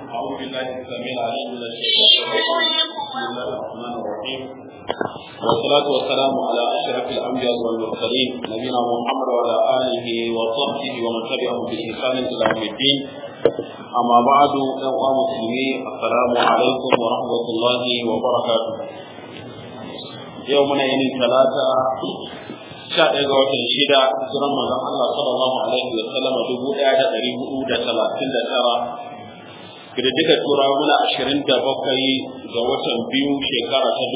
أعوذ بالله السميع العليم من الشيطان الرجيم بسم الله الرحمن الرحيم والصلاة والسلام على أشرف الأنبياء والمرسلين نبينا محمد وعلى آله وصحبه ومن تبعهم بإحسان إلى يوم الدين أما بعد أيها المسلمين السلام عليكم ورحمة الله وبركاته يومنا يوم ثلاثة شاء يقول الشدة سورة الله صلى الله عليه وسلم دبوء أعدى قريب أودة 39 Kididdiga turawa muna 27 ga watan biyu shekara ta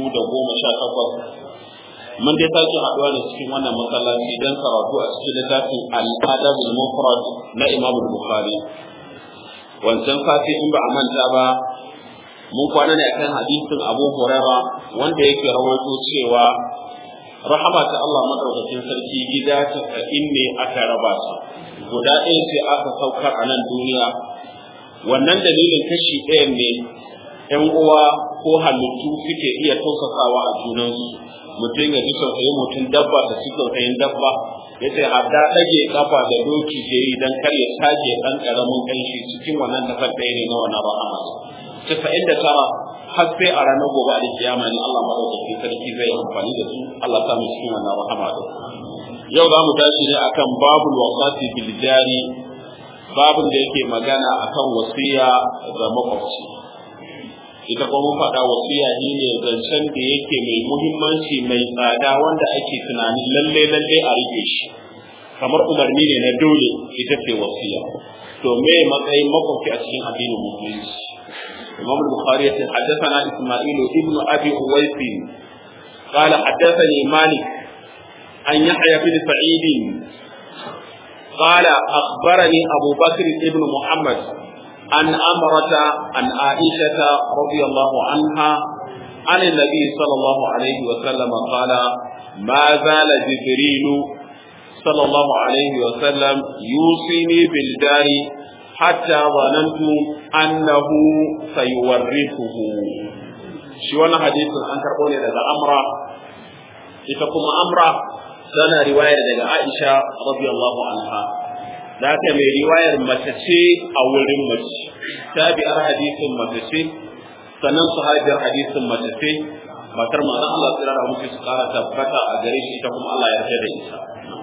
2018 mun dai sake haɗuwa da cikin wannan masallaci don karatu a cikin littafin al-adab al-mufrad na Imam Bukhari. Wancan sati in ba a manta ba mun kwana ne akan hadisin Abu Hurairah wanda yake rawaito cewa rahama ta Allah madaukakin sarki gida ta ne aka raba ta guda ɗaya sai aka saukar a nan duniya. Wannan dalilin kashi ɗayan ne ‘yan uwa ko halittu suke iya tausasawa a junansu, mutum ya ji tausayin mutum dabba da ci tausayin dabba, ya ce hadda ɗage ƙafa da doki ke yi don kar ya tage ɗan ƙaramin ƙanshi cikin wannan tafar ɗaya ne na wannan rahama. 99 har sai a ranar gobe a kiyama ne Allah madaukakin sarki zai amfani da su, Allah ta mu cikin wannan rahama ɗin. Yau za mu tashi ne akan babul wasati bil jari, babin da yake magana akan wasiya ga makwabci. Ita kuma mun faɗa wasiya ne zancen da yake mai muhimmanci mai tsada wanda ake tunanin lalle a rike shi, kamar umarni ne na dole ita ce wasiya. To me matsayin makwabci a cikin addinin musulunci? Imam Bukhari yace haddathana Isma'il ibn Abi Uwais qala haddathani Malik an Yahya bin Sa'id قال أخبرني أبو بكر ابن محمد عن أمرة عن عائشة رضي الله عنها عن النبي صلى الله عليه وسلم قال ما زال جبريل صلى الله عليه وسلم يوصيني بالدار حتى ظننت أنه سيورثه. شو أنا حديث عن كربوني لدى أمرة إتكم أمرة sana riwayar daga Aisha radiyallahu anha, da haka mai riwayar mace ce a wurin mace, tabi'ar hadisin mace ce, sannan sahabiyar hadisin mace ce, matar manzon Allah tsira da muke su kara tabbata a gare shi ta kuma Allah ya yarda da ita.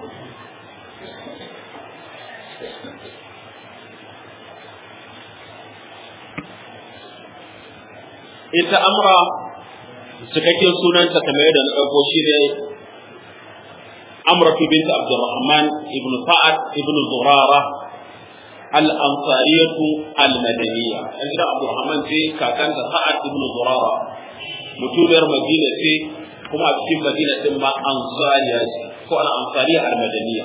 Ita Amra cikakken sunanta kamar yadda na ɗauko shi ne أمرة بنت عبد الرحمن ابن سعد ابن زرارة الأنصارية المدنية. أنت عبد الرحمن في كان سعد ابن زرارة متولر مدينة كما في مدينة ما أنصارية فأنا أنصارية المدنية.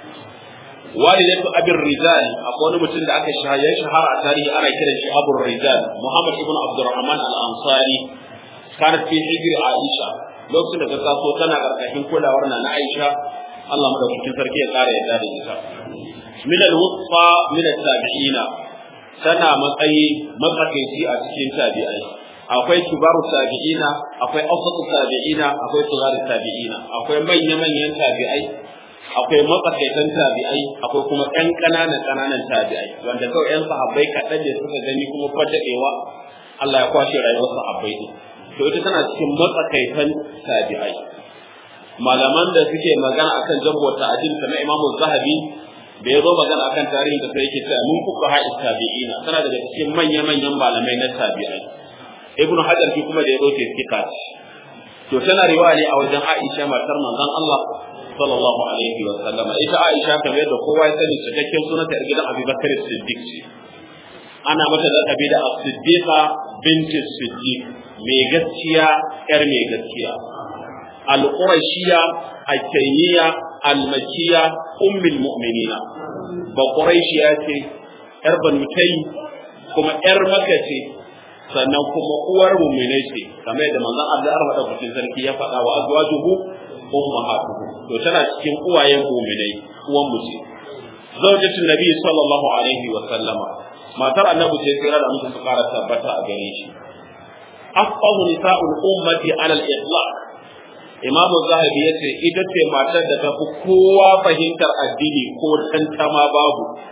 والدة أبي الرجال أقول متن ذاك شهر تاريخ أنا كده أبو الرجال محمد ابن عبد الرحمن الأنصاري كانت في حجر عائشة. lokacin da ta taso tana karkashin kulawar na Aisha, Allah madaukakin sarki ya kare yadda da ita. Min al-wusta min at-tabi'ina, tana matsakaici a cikin tabi'ai. Akwai kibaru tabi'ina, akwai awsatu tabi'ina, akwai sigaru tabi'ina, akwai manyan tabi'ai, akwai matsakaitan tabi'ai, akwai kuma ƴan ƙananan tabi'ai, wanda kawai ƴan sahabbai kaɗan ne suka gani kuma fadaɗewa Allah ya kwashe rayuwar sahabbai ne. To ita tana cikin matsakaitan tabi'ai. Malaman da suke magana akan jambo ta'adil na Imam Zahabi da ya zo magana akan tarihin da sai yake cewa mun fuka ha tabi'ina, tana daga cikin manyan malamai na tabi'ai. Ibn Hajar shi kuma da ya zo ke fika. To tana riwaya ne a wajen Aisha matar manzon Allah sallallahu alaihi wa sallama. Ita Aisha kamar yadda kowa ya sani cikakken sunanta yar gidan Abu Bakar Siddiq ce. Ana mata laqabi da As-Siddiqa binti Siddiq, mai gaskiya yar mai gaskiya. Al-Qurashiyya al-Taymiya al-Makkiya ummul mu'minina. Ba Quraishiya ce yar Banu Taym kuma yar Makka ce, sannan kuma uwar mu'minai ce, kamar yadda manzon Allah madaukakin sarki ya faɗa wa azwajuhu ummahatuhu. To tana cikin uwayen mu'minai, uwan mu ce. Zawjatul Nabi sallallahu alaihi wa sallama, matar Annabi ce sai da mutum su fara tabbata a gare shi. Afqahu nisa'ul ummati ala al-itlaq. Imam Zahabi yace ita ce matar da ta fi kowa fahimtar addini ko tantama babu.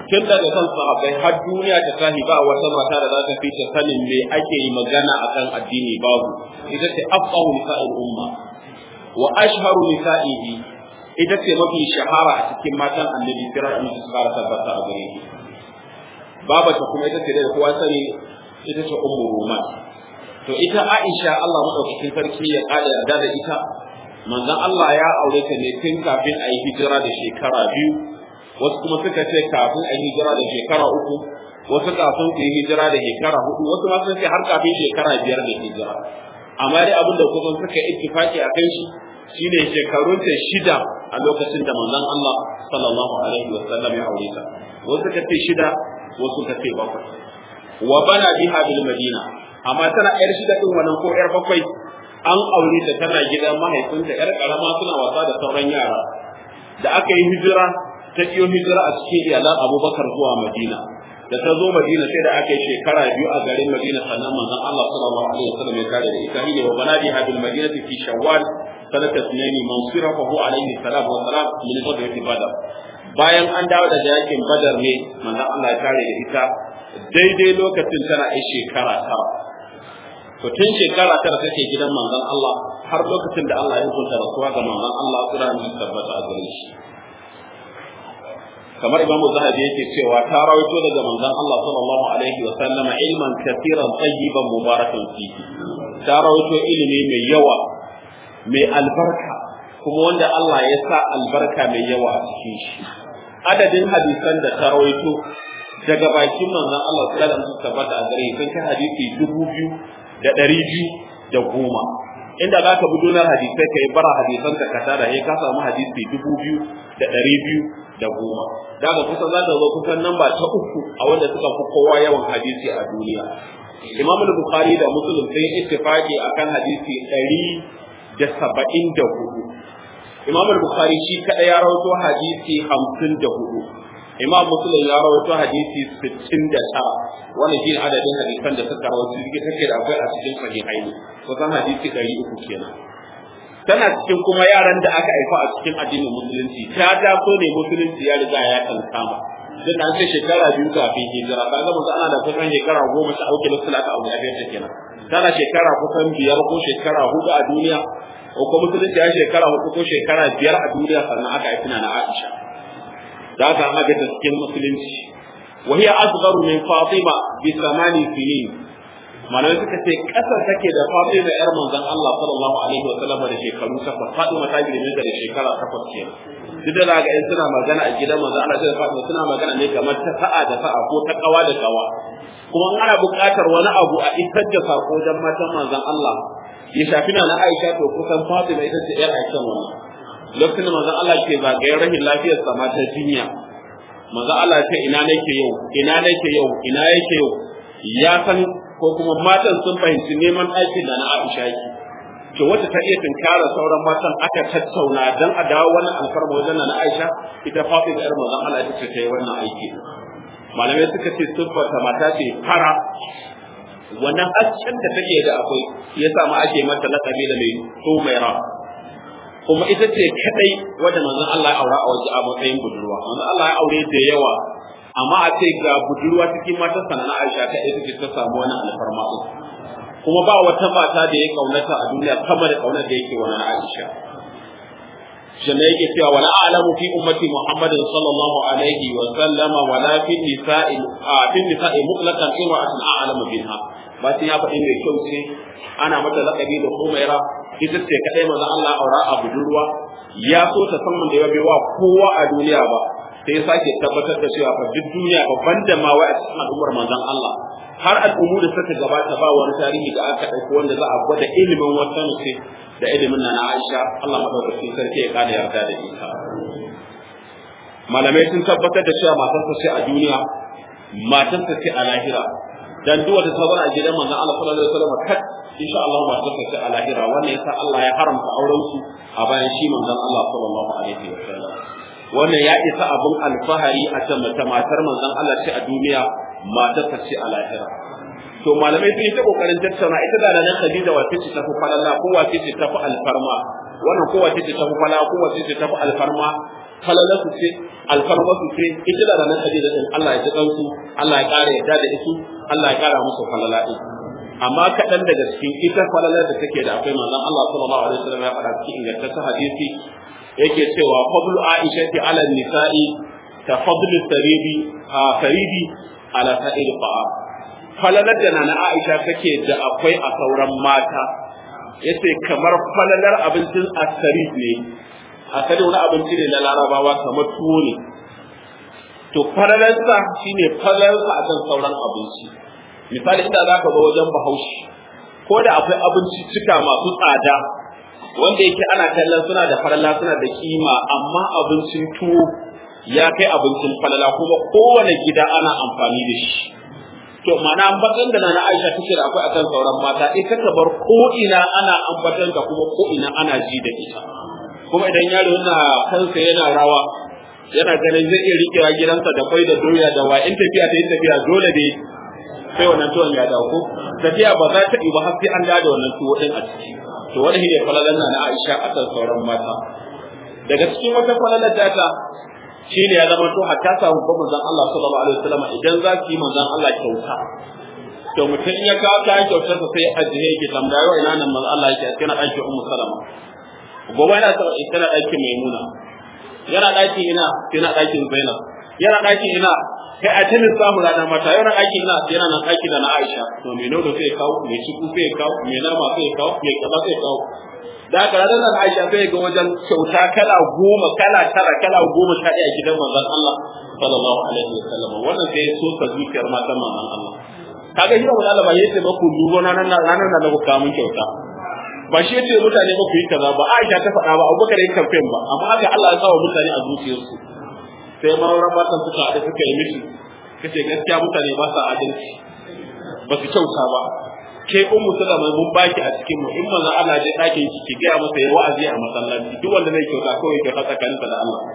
tun daga kan sahabbai har duniya ta tahi ba wata mata da za ta fi ta sanin me ake yi magana akan addini babu ita ce afqahu nisa'il umma wa ashharu nisa'ihi ita ce mafi shahara a cikin matan annabi kira da su fara tabbata a gare shi babata kuma ita ce da kowa sani ita ce ummu ruman to ita Aisha Allah madaukakin sarki ya kada yarda da ita manzon Allah ya aure ta ne tun kafin a yi hijira da shekara 2 wasu kuma suka ce kafin a yi hijira da shekara 3 wasu kafin su yi hijira da shekara 4 wasu ma sun ce har kafin shekara 5 da hijira amma dai abin da kusan suka ittifaki a kan shi shine shekarun ta 6 a lokacin da manzon Allah sallallahu alaihi wasallam ya aure ta wasu suka ce 6 wasu suka ce 7 wa bana biha bil madina amma tana yar 6 din wannan ko yar 7 an aure ta tana gidan mahaifinta yar karama suna wasa da sauran yara da aka yi hijira ta biyo hijira a cikin iyalan Abubakar zuwa Madina da ta zo Madina sai da aka yi shekara 2 a garin Madina sannan manzon Allah sallallahu alaihi wasallam ya kare da ita ne wa banadi hadil madinati fi shawwal sanata sunaini mansirahu alaihi salatu wa salam min ghadwati badr bayan an dawo daga yakin badar ne manzon Allah ya kare da ita daidai lokacin tana ai shekara 9 to tun shekara 9 take gidan manzon Allah har lokacin da Allah ya hukunta rasuwa ga manzon Allah sura ne tabbata a gare shi kamar Imam Zahabi yake cewa ta rawaito daga manzon Allah sallallahu alaihi wa sallama ilman kathiran tayyiban mubarakan fihi ta rawaito ilimi mai yawa mai albarka kuma wanda Allah ya sa albarka mai yawa a cikin shi adadin hadisan da ta rawaito daga bakin manzon Allah sallallahu alaihi wa sallam tabbata a gare sun kai hadisi 2210 inda za ka bi donar hadisai ka yi bara hadisan ka tara ya ka samu hadisi 2210 daga kusan za ta zo kusan namba ta 3 a wanda suka fi kowa yawan hadisi a duniya Imam Bukhari da Muslim sun ittifaqi akan hadisi 174 Imam Bukhari shi kada ya rawaito hadisi 54 Imam Muslim ya rawaito hadisi 69 wannan shi adadin hadisan da suka rawaito take da akwai a cikin sahihaini kusan hadisi 300 kenan tana cikin kuma yaran da aka haifa a cikin addinin musulunci ta taso ne musulunci ya riga ya kankama dan an ce shekara 2 kafin hijira kaga mun ana da kusan shekara 10 ta auke da sulaka abu da ta kenan tana shekara kusan 5 ko shekara 4 a duniya ko musulunci ya shekara 4 ko shekara 5 a duniya sannan aka haifi na Aisha da aka amma da cikin musulunci wa hiya asgharu min Fatima bi 8 sinin malamai suka ce kasar take da Fatima yar manzon Allah sallallahu alaihi wa sallam da shekaru 8 Fatima ta girme da shekara 8 kenan duk da ga in suna magana a gidan manzon Allah sai Fatima suna magana ne kamar ta sa'a da sa'a ko ta kawa da kawa kuma ana buƙatar wani abu a isar da sako dan matan manzon Allah ya shafi na Aisha to kusan Fatima ita ce yar Aisha wannan lokacin da manzon Allah ke zagayen rahin lafiyar sa mata jinya manzon Allah ce ina nake yau ina yake yau ya san ko kuma matan sun fahimci neman aikin da na Aisha yake to wata ta iya tinkara sauran matan aka tattauna dan a dawo wannan alfarma wajen na Aisha ita Fatima yar manzon Allah ita ce ta yi wannan aiki malamai suka ce siffata mata ce fara wannan hasken da take da akwai yasa ma ake mata laqabi da mai Sumaira kuma ita ce kadai wanda manzon Allah ya aura a waje a matsayin budurwa manzon Allah ya aure da yawa amma a ce ga budurwa cikin matan sanana Aisha ta ita ce ta samu wannan alfarma din kuma ba wata mata da ya kaunata a duniya kamar da kaunar da yake wannan Aisha shine yake cewa wala a'lamu fi ummati Muhammadin sallallahu alaihi wa sallama wala fi nisa'i mutlaqan imra'atun a'lamu biha ba sai ya faɗi mai kyau ce ana mata laqabi da Umaira ita ce kadai manzon Allah aura a budurwa ya so ta san mun da ya wa kowa a duniya ba sai sake tabbatar da cewa duk duniya babban da ma wai a cikin al'ummar manzon Allah har al'ummu da suka gabata ba wani tarihi da aka dauko wanda za a gwada ilimin wata mace da ilimin na Aisha Allah madaukakin sarki ya kada yarda da ita malamai sun tabbatar da cewa matarsa ce a duniya matarsa ce a lahira dan duk wata sabon a gidan manzon Allah sallallahu alaihi wasallam kat insha Allah matarsa ce a lahira wannan yasa Allah ya haramta auren su a bayan shi manzon Allah sallallahu alaihi wasallam wannan ya isa abun alfahari a can matar manzon Allah ce a duniya matarsa ce a lahira to malamai sun yi ta kokarin tattauna ita da nan Khadija wace ce tafi falala ko wace ce tafi alfarma wannan ko wace ce tafi falala ko wace ce tafi alfarma falalarsu ce alfarmarsu ce ita da ranar Khadija din Allah ya ji kansu Allah ya ƙara yadda da isu Allah ya ƙara musu falala din amma kaɗan daga cikin ita falalar da take da akwai manzon Allah sallallahu alaihi wasallam ya faɗa cikin ingantaccen hadisi yake cewa fadlu Aisha ala nisa'i ka fadlu saridi ala sa'ir ta'am falalar da nana Aisha take da akwai a sauran mata yace kamar falalar abincin asarid ne asali wani abinci ne na larabawa kamar tuwo ne to falalarsa shine falalarsa a kan sauran abinci misali inda za ka zo wajen bahaushe ko da akwai abinci cika masu tsada wanda yake ana kallon suna da falala suna da kima amma abincin tuwo ya kai abincin falala kuma kowane gida ana amfani da shi to mana ambatan da na Aisha take da akwai akan sauran mata ita ta bar ko ina ana ambatan da kuma ko ina ana ji da ita kuma idan yaro yana kansa yana rawa yana ganin zai iya rikewa gidansa da kwai da doya da wa in tafiya ta yi tafiya dole ne sai wannan tuwon ya dawo ko tafiya ba za ta yi ba har sai an dawo da wannan tuwo din a ciki to wani ne falalan na Aisha akan sauran mata daga cikin wata falalar data shine ya zama to hatta samu ko manzon Allah sallallahu alaihi wasallam idan za ki manzon Allah kyauta to mutum ya kawo ta kyautar sa sai ajiye yake tambaya ina nan manzon Allah yake cikin ɗakin Ummu Salama gobe yana ta ita na ɗakin Maimuna yana ɗakin ina yana ɗakin Zainab yana ɗakin ina kai a tinin samu rana mata yana ɗakin ina yana nan ɗakin da na Aisha to me nono sai kawo me ciku sai kawo me nama sai kawo me kaza sai kawo da haka ranar da Aisha sai ga wajen kyauta kala 10 kala 9 kala 11 a gidan manzon Allah sallallahu alaihi wasallam wannan sai so ta zuciyar matan manzon Allah kaga shi wannan Allah ba yace ba ku dubo ranar da ku kawo mun kyauta ba shi yace mutane ba ku yi kaza ba Aisha ta faɗa ba Abubakar yin campaign ba amma haka Allah ya sawa mutane a zuciyarsu sai mauran matan suka haɗu suka yi mishi kace gaskiya mutane ba sa adalci ba su kyauta ba ke Ummu Salama mun baki a cikin mu in manzo Allah ya dake ki ga masa yayi wa'azi a masallaci duk wanda zai kyauta kawai kyauta tsakaninsa da Allah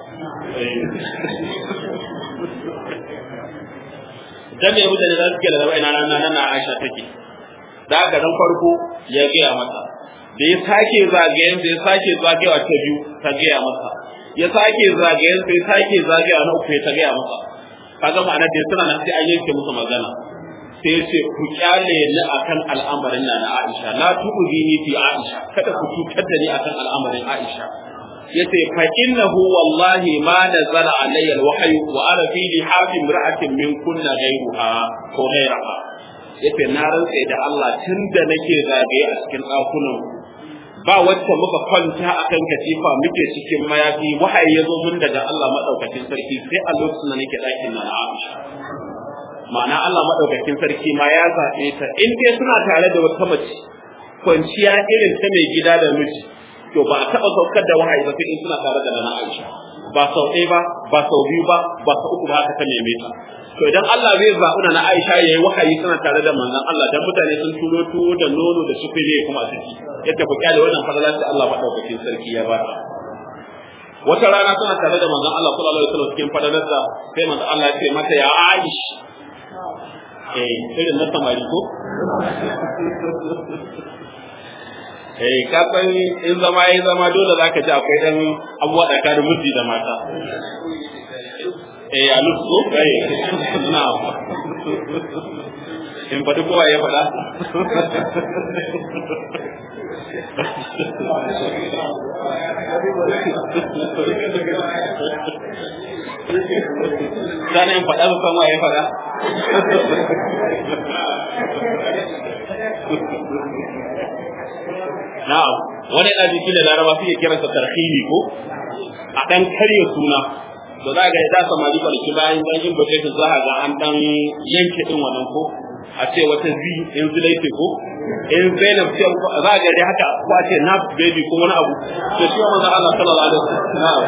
dan me mutane da suke da raba ina nan Aisha take da ga dan farko ya ga mata da ya sake zagayen da ya sake zagayewa ta biyu ta ga masa ya sake zagayen sai sake zagayewa na uku ta ga masa kaga ma'ana da suna nan sai an yanke musu magana sai ce ku kyale ni akan al'amarin na Aisha la tu'zini fi Aisha kada ku cutar da ni akan al'amarin Aisha yace fa innahu wallahi ma nazala alayya alwahyu wa ana fi lihafi imra'atin min kunna ghayruha ko ghayraha yace na rantsa da Allah tunda nake zagaye a cikin dakunan ba wacce muka kwanta akan katifa muke cikin mayafi wahayi yazo mun daga Allah madaukakin sarki sai a lokacin da nake dakin na Aisha ma'ana Allah madaukakin sarki ma ya zabe ta in dai suna tare da wata mace kwanciya irin ta mai gida da miji to ba a taɓa saukar da wahayi ba sai in suna tare da Nana Aisha ba sau ɗaya ba sau biyu ba sau uku ba haka ta neme ta to idan Allah zai zaɓi Nana Aisha yayi wahayi suna tare da manzon Allah dan mutane sun turo tuwo da nono da sufuri kuma a ciki yadda ku kyale wannan fadalar da Allah madaukakin sarki ya ba ta wata rana suna tare da manzon Allah sallallahu alaihi wasallam cikin fadalar da sai manzon Allah ya ce mata ya Aisha irin na samari ko ka san in zama yayi zama dole zaka ji akwai dan abuwa tsakanin miji da mata a lusu na in faɗi kowa ya faɗa sana in faɗa san wa ya faɗa na'am wani ɗan jiki da laraba suke kiransa tarhimi ko a ɗan karya suna da za ga ya samari kwanaki bayan yin invitation za a ga an ɗan yanke ɗin wannan ko a ce wata zi in zulaife ko in zainab ce za ga dai haka ko a ce naf baby ko wani abu to shi manzo Allah sallallahu alaihi wasallam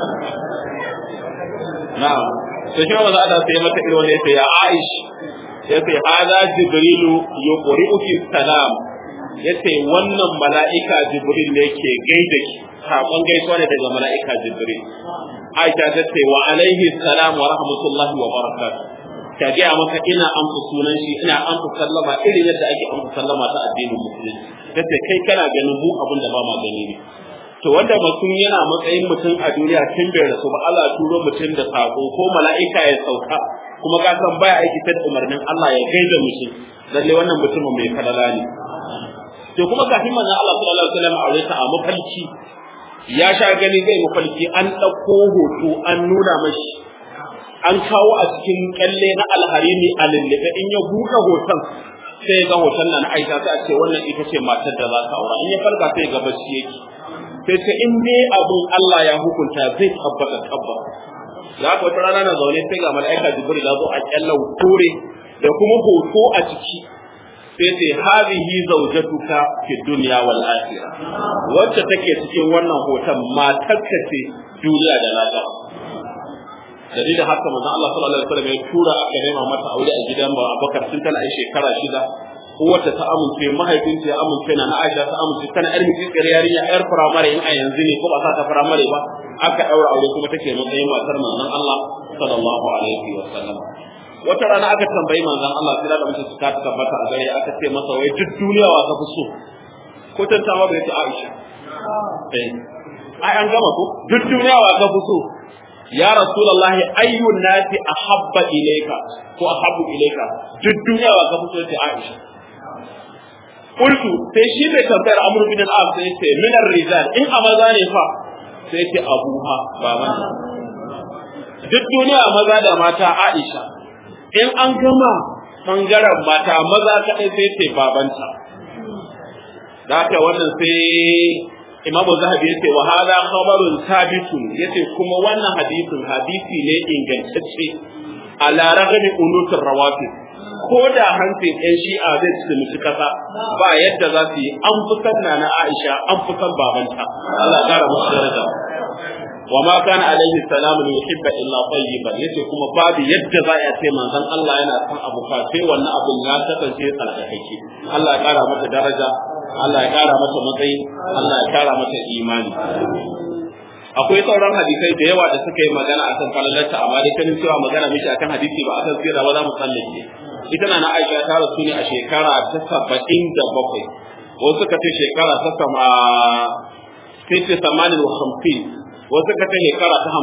na'am to shi manzo Allah sai mata irin wannan sai ya Aish yace hada jibrilu yuqri'uki salam yace wannan mala'ika jibril ne ke gaida ki sakon gaisuwa ne daga mala'ika jibril Aisha ta ce wa alaihi salam wa rahmatullahi wa barakatuh ta ga maka ina amsa sunan shi ina amsa sallama irin yadda ake amsa sallama ta addinin musulunci tace kai kana ganin mu abin da ba ma gani ne to wanda mutum yana matsayin mutum a duniya tun bai rasu ba Allah turo mutum da sako ko mala'ika ya sauka kuma ka san baya aiki ta umarnin Allah ya gaida mutum lalle wannan mutumin mai falala ne to kuma kafin manzon Allah sallallahu alaihi wasallam aure ta a mafalki ya sha gani zai mafalki an dauko hoto an nuna mashi an kawo a cikin kalle na alharimi a lullube in ya buɗe hoton sai ga hoton nan Aisha sai a ce wannan ita ce matar da za ta aura in ya farka sai ga bacci yake sai ce in dai abun Allah ya hukunta zai tabbata za ka wata rana na zaune sai ga mala'ika Jibril ya zo a kyallan kore da kuma hoto a ciki sai ce hadhihi zawjatuka fi dunya wal akhirah wacce take cikin wannan hoton matarka ce duniya da lahira dalilin haka manzon Allah sallallahu alaihi wasallam ya tura aka nema mata aure a gidan Abubakar tun tana shekara 6 uwarta ta amince mahaifinta ya amince na Aisha ta amince tana yar miji yarinya yar firamare in a yanzu ne ko ba sa ta firamare ba aka daura aure kuma take matsayin matar manzon Allah sallallahu alaihi wasallam wata rana aka tambayi manzon Allah sai da mutum suka tabbata a gare aka ce masa wai duk duniya wa ka fi so ko tantawa bai ce Aisha ai an gama ko duk duniya wa ka fi so ya rasulullahi ayyun nasi ahabba ilayka ko ahabbu ilayka duk duniya wa ka fi so ce Aisha qultu sai shi bai tambayar Amr bin al-As sai ce min ar-rijal in amaza ne fa sai ce abuha baban duk duniya maza da mata Aisha in an gama bangaren mata maza kadai sai ce babanta da haka wannan sai Imam Zahabi yace wa hada khabarun sabitun yace kuma wannan hadisi ne ingantacce ala ragami unutur rawatib ko da hanci ɗan shi'a zai ci kasa ba yadda za su yi an fitar na Aisha an fitar babanta Allah ya kara musu daraja wa ma kana alaihi salamu yuhibbu illa tayyiban yace kuma babu yadda za a ce manzon Allah yana son abu fa sai wannan abun ya kasance tsarkakeke Allah ya kara mata daraja Allah ya kara mata matsayi Allah ya kara mata imani akwai sauran hadisai da yawa da suka yi magana akan falalarta amma dai kanin cewa magana miki akan hadisi ba akan sirra ba za mu sallake ita na Aisha ta rasu ne a shekara ta 77 wasu suka ce shekara ta 58 wasu suka ce shekara ta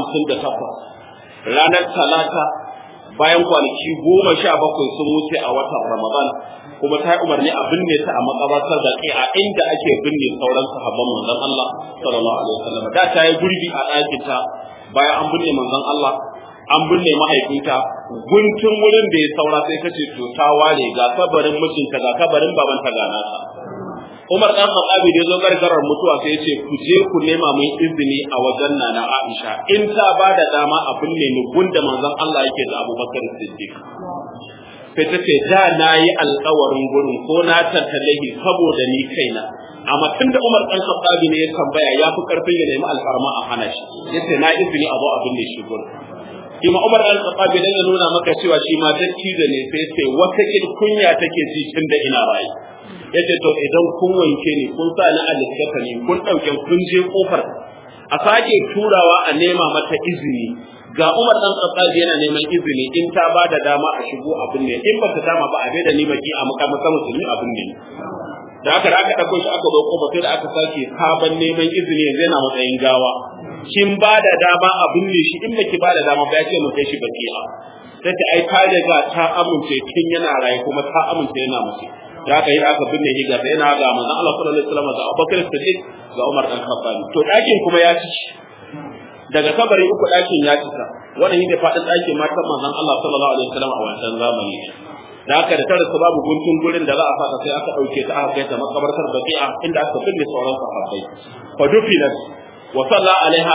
58 ranar talata bayan kwanaki 17 sun wuce a watan Ramadan kuma ta umarni a binne ta a makabartar da a inda ake binne sauran sahabban manzon Allah sallallahu alaihi wasallam da ta yi gurbi a ɗakin ta bayan an binne manzon Allah an binne mahaifinta guntun wurin da ya saura sai kace to ta ware ga kabarin mijinta ga kabarin babanta ga nata Umar dan Khattabi da zo gargarar mutuwa sai yace ku je ku nema mun izini a wajen nana Aisha in ta bada dama a binne ni gunda manzon Allah yake da Abubakar Siddiq sai ta ce da na yi alkawarin gurin ko na tattalahi saboda ni kaina amma tunda Umar dan Khattabi ne ya tambaya ya fi karfin ya nemi alfarma a hana shi yace na izini a zo abin da shi gurin kuma Umar dan Khattabi dan ya nuna maka cewa shi ma dattijo ne sai sai wata kunya take ji tunda ina rayi yace to idan kun wanke ni kun sa ni a littafa ne kun dauke kun je kofar a sake turawa a nema mata izini ga Umar dan Khattabi yana neman izini in ta ba da dama a shigo abin ne in ba ta dama ba a bai da ni baki a makamata musulmi abin ne da aka dauko shi aka zo kofa sai da aka sake sabon neman izini yanzu yana matsayin gawa kin ba da dama abin ne shi in baki ba da dama ba ya ce mun kai shi baki a sai ta ai ta riga ta amince kin yana raye kuma ta amince yana mace da aka yi aka binne shi ga sai yana ga manzon Allah sallallahu alaihi wasallam da Abubakar Siddiq ga Umar dan Khattabi to dakin kuma ya ci daga kabari uku ɗakin ya cika wannan shine faɗin ɗakin matan manzon Allah sallallahu alaihi wasallam a wancan zamani da haka da tare su babu guntun gurin da za a saka sai aka dauke ta aka kai ta makabartar Baqi'a inda aka binne sauran sahabbai fa dufinat wa salla alaiha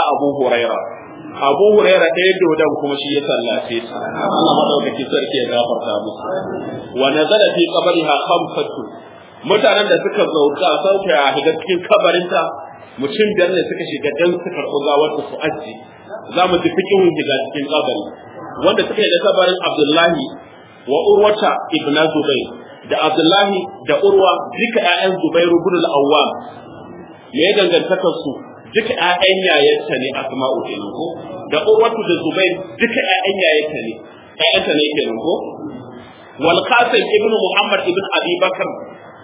Abu Huraira ɗaya dodon kuma shi ya sallace ta Allah madaukaki sarki ya gafarta musu wa nazala fi qabriha khamsatu mutanen da suka zauka sauke a cikin kabarinta mutum biyar ne suka shiga dan su karɓi gawar su aji za mu ji fikihun shiga cikin kabari wanda suka yi da kabarin Abdullahi wa Urwata ibn Zubair da Abdullahi da Urwa duka ƴaƴan Zubair ibn al-Awwam me ya dangantaka su duka ƴaƴan yayarta ne Asma'u kenan ko da Urwatu da Zubair duka ƴaƴan yayarta ne ƴaƴanta ne kenan ko wal Qasim ibn Muhammad ibn Abi Bakr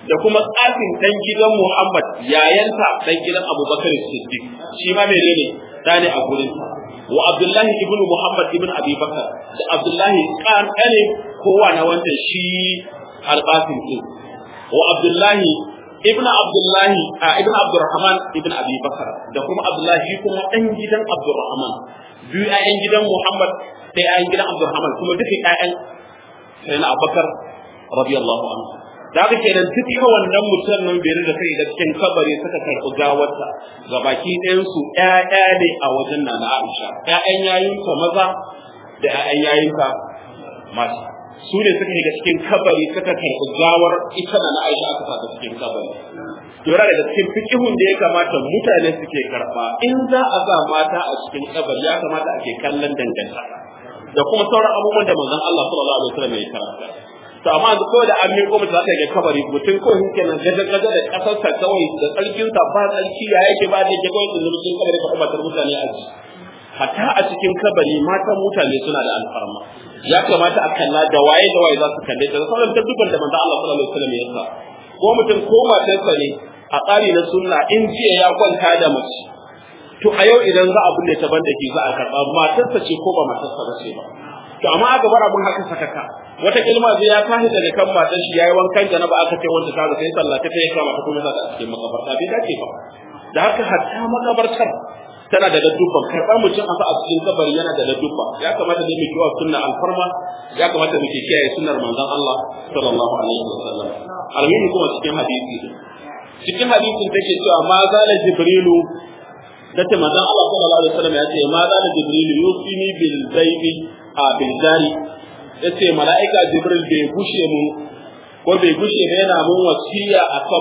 da kuma Qasim dan gidan Muhammad yayanta dan gidan Abubakar Siddiq shi ma menene dane a gurin sa wa Abdullahi ibn Muhammad ibn Abi Bakar da Abdullahi kane kowa na wanda shi al-Qasim din wa Abdullahi ibn Abdurrahman ibn Abi Bakar da kuma Abdullahi kuma dan gidan Abdurrahman biyu ƴaƴan gidan Muhammad da ƴaƴan gidan Abdurrahman kuma duka ƴaƴan sayyidina Abubakar radiyallahu anhu da haka kenan duk wannan mutum nan bai da kai da cikin kabari suka karɓi gawarsa ga baki ɗayan su ƴaƴa ne a wajen Nana Aisha ƴaƴan yayinta maza da ƴaƴan yayinta mata su ne suka shiga cikin kabari suka karɓi gawar ita Nana Aisha aka saka cikin kabari to yana daga cikin fikihun da ya kamata mutane suke karɓa in za a sa mata a cikin kabari ya kamata ake kallon dangantaka da kuma sauran abubuwan da manzon Allah sallallahu alaihi wasallam ya karanta to amma yanzu ko da an miƙo mutum zaka ga kabari mutum ko hin kenan gaje da kasarsa kawai da tsarkin sa ba tsarki ya yake ba da yake kawai da cikin kabari ka kuma mutane a ji hatta a cikin kabari matan mutane suna da alfarma ya kamata a kalla da waye za su kalle ta sauran dukkan da manzo Allah sallallahu alaihi wasallam ya sa ko mutum ko matarsa ne a tsari na sunna in jiya ya kwanta da mace to a yau idan za a bulle ta banda ke za a karba matarsa ce ko ba matarsa ba ce ba to amma aka bar abun haka sakaka wata kilma zai ya tashi daga kan matar shi yayi wankan janaba aka ce wanda ta sai sallah ta kai kama ta kuma za ta cikin makabarta bai dace ba da haka hatta makabartar tana da dubban karɓar mutum a a cikin kabari yana da dubba ya kamata da mu kiwa sunna alfarma ya kamata mu kiyaye sunnar manzon Allah sallallahu alaihi wasallam alheri kuma cikin hadisin take cewa ma zala jibrilu dace manzon Allah sallallahu alaihi wasallam ya ce ma zala jibrilu yusini bil zaibi bil jari yace mala'ika jibril bai gushe mu ko bai gushe ba yana mun wasiya akan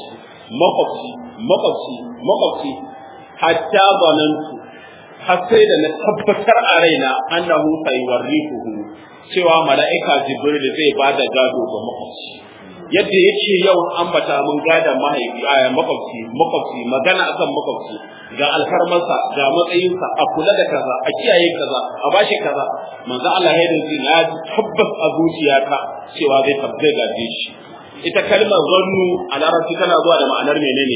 makwabci hatta zanantu har sai da na tabbatar a raina annahu sayuwarrifuhu cewa mala'ika jibril zai bada gado ga makwabci yadda yake yawan ambata mun gadan mahaifi makwabci magana akan makwabci ga alfarmarsa ga matsayinsa a kula da kaza a kiyaye kaza a bashi kaza manzo Allah ya dace na tabbas a zuciyata cewa zai gaje shi ita kalmar zannu a larabci tana zuwa da ma'anar menene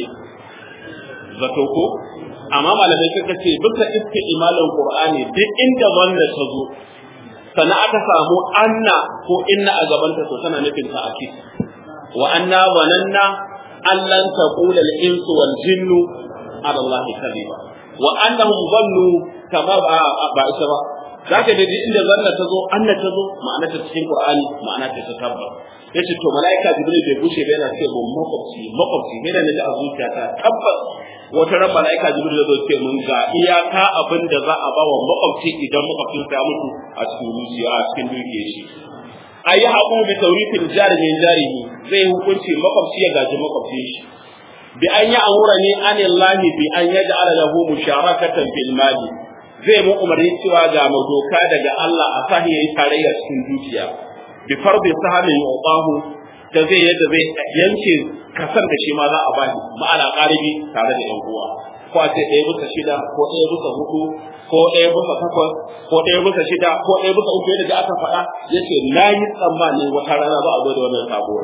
zato ko amma malamai suka ce bisa istimalin qur'ani duk inda wanda ta zo sana aka samu anna ko inna a gabanta to tana nufin ta akid wa anna zananna allan taqula al-insu wal jinnu ala allahi kadhiba wa annahum dhannu kama ba isa ba zaka da inda zanna ta zo anna ta zo ma'ana ta cikin qur'ani ma'ana ta tabbata yace to malaika jibril bai bushe ba yana ce mun makwabci ne da naji a zuciyata tabbas wata ran malaika jibril ya zo ce mun ga iyaka abin da za a ba wa makwabci idan makwabcin sa ya mutu a cikin zuciya a cikin dukiyar shi ayi haƙu bi tawrifil jari min jarihi zai hukunci makwabci ya gaji makwabcin shi bi an yi amura ne anillahi bi an yaj'ala lahu musharakatan fil mali zai mu umarni cewa ga doka daga Allah a sahi yayi tarayya cikin dukiya bi fardi sahamin yuqahu da zai yadda zai yanke kasar da shi ma za a bani ma'ana qaribi tare da yan uwa ko a ce 1/6 ko 1/4 ko 1/8 ko 1/6 ko 1/3 yadda aka faɗa yace nayi tsammanin wata rana za a zo da wannan sabo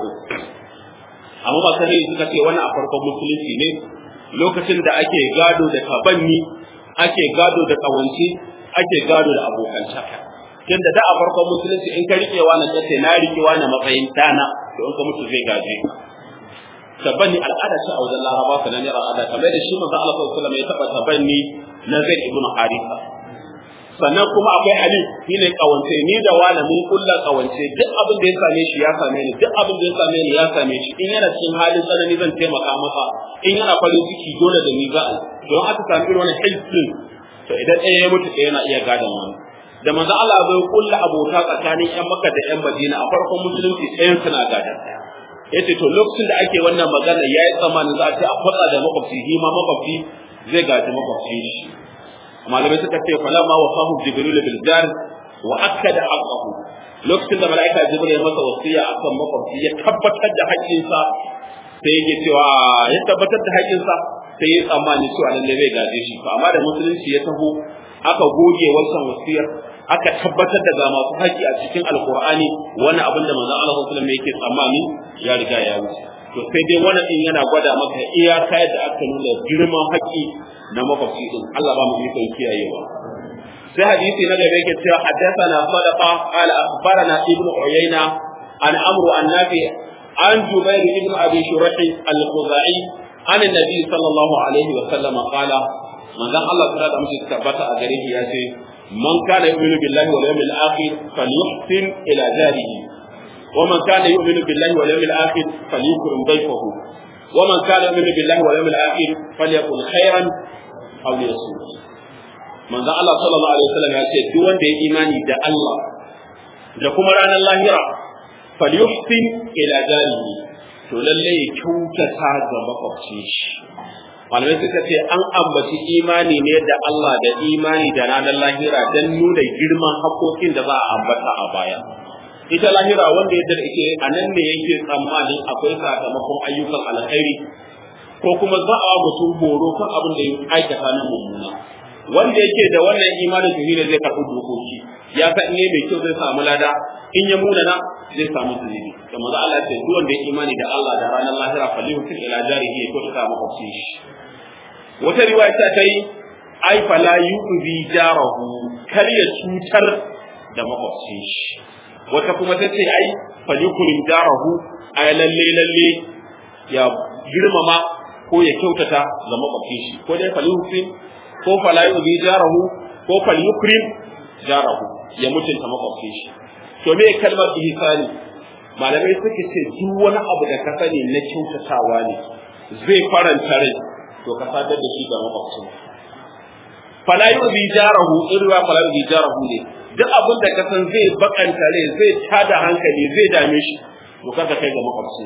amma ba sai suka ce wannan a farkon musulunci ne lokacin da ake gado da tabanni ake gado da kawanci ake gado da abokantaka tunda da a farkon musulunci in ka rike wani kace na rike wani matsayin dana to in ka mutu zai gaje tabanni al'ada ce a wajen Laraba sanan ne al'ada kamar da shi manzo Allah sallallahu alaihi wasallam ya taba tabanni na Zaid ibn Haritha sannan kuma akwai Ali shine kawance ni da wani mun kulla kawance duk abin da ya same shi ya same ni duk abin da ya same ni ya same shi in yana cikin halin tsanani zan taimaka masa in yana farin ciki dole da ni za a don aka sami irin wani hilfin to idan ɗaya ya mutu ɗaya yana iya gadon wani da manzo Allah bai kulla abota tsakanin ƴan Makka da ƴan Madina a farkon musulunci ɗayan suna gadon ɗaya yace to lokacin da ake wannan magana yayi tsammanin za a ce a fatsa da makwabci shi ma makwabci zai gaji makwabci shi malamai suka ce falamma wasahu jibril bil jar wa akkada haqqahu lokacin da malaika jibril ya masa wasiya akan makwabci ya tabbatar da haƙƙinsa sai yake cewa ya tabbatar da haƙƙinsa sai ya tsammani cewa lalle bai gaje shi amma da musulunci ya taho aka goge wannan wasiyar aka tabbatar da ga masu haƙƙi a cikin alqur'ani wani abin da manzon Allah sallallahu alaihi wasallam yake tsammani ya riga ya wuce to sai dai wannan din yana gwada maka iyaka yadda aka nuna girman haƙƙi na makwabci din Allah ba mu ikon kiyayewa sai hadisi na gaba yake cewa haddathana sadaqa qala akhbarana ibnu uyayna an amru an nafi an jubair ibn abi shuraih al-khuzai an annabi sallallahu alaihi wa sallam qala manzon Allah ta da mushi tabbata a gare shi ya ce man kana yu'minu billahi wal yawmil akhir falyuhsin ila jarihi wa man kana yu'minu billahi wal yawmil akhir falyukrim dayfahu wa man kana yu'minu billahi wal yawmil akhir falyaqul khairan aw liyasmut manzon Allah sallallahu alaihi wasallam ya ce duk wanda ya imani da Allah da kuma ranar lahira falyuhsin ila jarihi to lalle ya kyautata ga makwabcin shi malamai suka ce an ambaci imani ne da Allah da imani da ranar lahira don nuna girman haƙoƙin da za a ambata a baya ita lahira wanda ya ake a nan ne yake tsammanin akwai sakamakon ayyukan alkhairi ko kuma za a mutum horo kan abin da ya aikata na mummuna wanda yake da wannan imanin to ne zai karɓi dokoki ya san ne mai kyau zai samu lada in ya munana zai samu zunubi kamar Allah ya ce duk wanda ya imani da Allah da ranar lahira falihu fil ila jarihi ko ta makwabcin shi wata riwaya ta yi ai fala yu'zi jarahu kar ya cutar da makwabcin shi wata kuma ta ce ai falyukrim jarahu ai lalle ya girmama ko ya kyautata ga makwabcin shi ko dai falyukrim ko fala yu'zi jarahu ko falyukrim jarahu ya mutunta makwabcin shi to me kalmar ihsani malamai suke ce duk wani abu da ka sani na kyautatawa ne zai faranta rai to ka sadar da shi ga makwabcin fala yu'zi jarahu irwa fala yu'zi jarahu ne duk abin da ka san zai bakanta rai zai tada hankali zai dame shi to ka kai ga makwabcin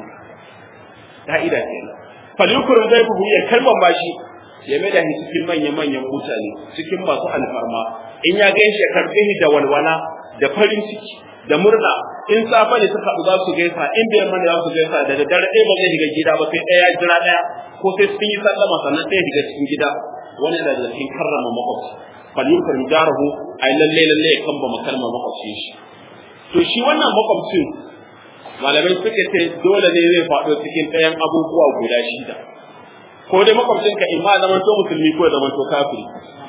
ka'ida kenan falyukrim zai buhu ya kalmar bashi ya mai da shi cikin manyan mutane cikin masu alfarma in ya gaishe ya karbe shi da walwala da farin ciki da murna in safa ne suka za su gaisa in da yamma ne za su gaisa da daddare ɗaya ba zai shiga gida ba sai ɗaya jira ɗaya ko sai sun yi sallama sannan ɗaya shiga cikin gida wani da cikin karrama makwabci falyukrim jarahu ai lalle ya kamba makalmar makwabcin shi to shi wannan makwabcin malamai suka ce dole ne zai faɗo cikin ɗayan abubuwa guda shida ko dai makwabcin ka imma zaman to musulmi ko zaman to kafiri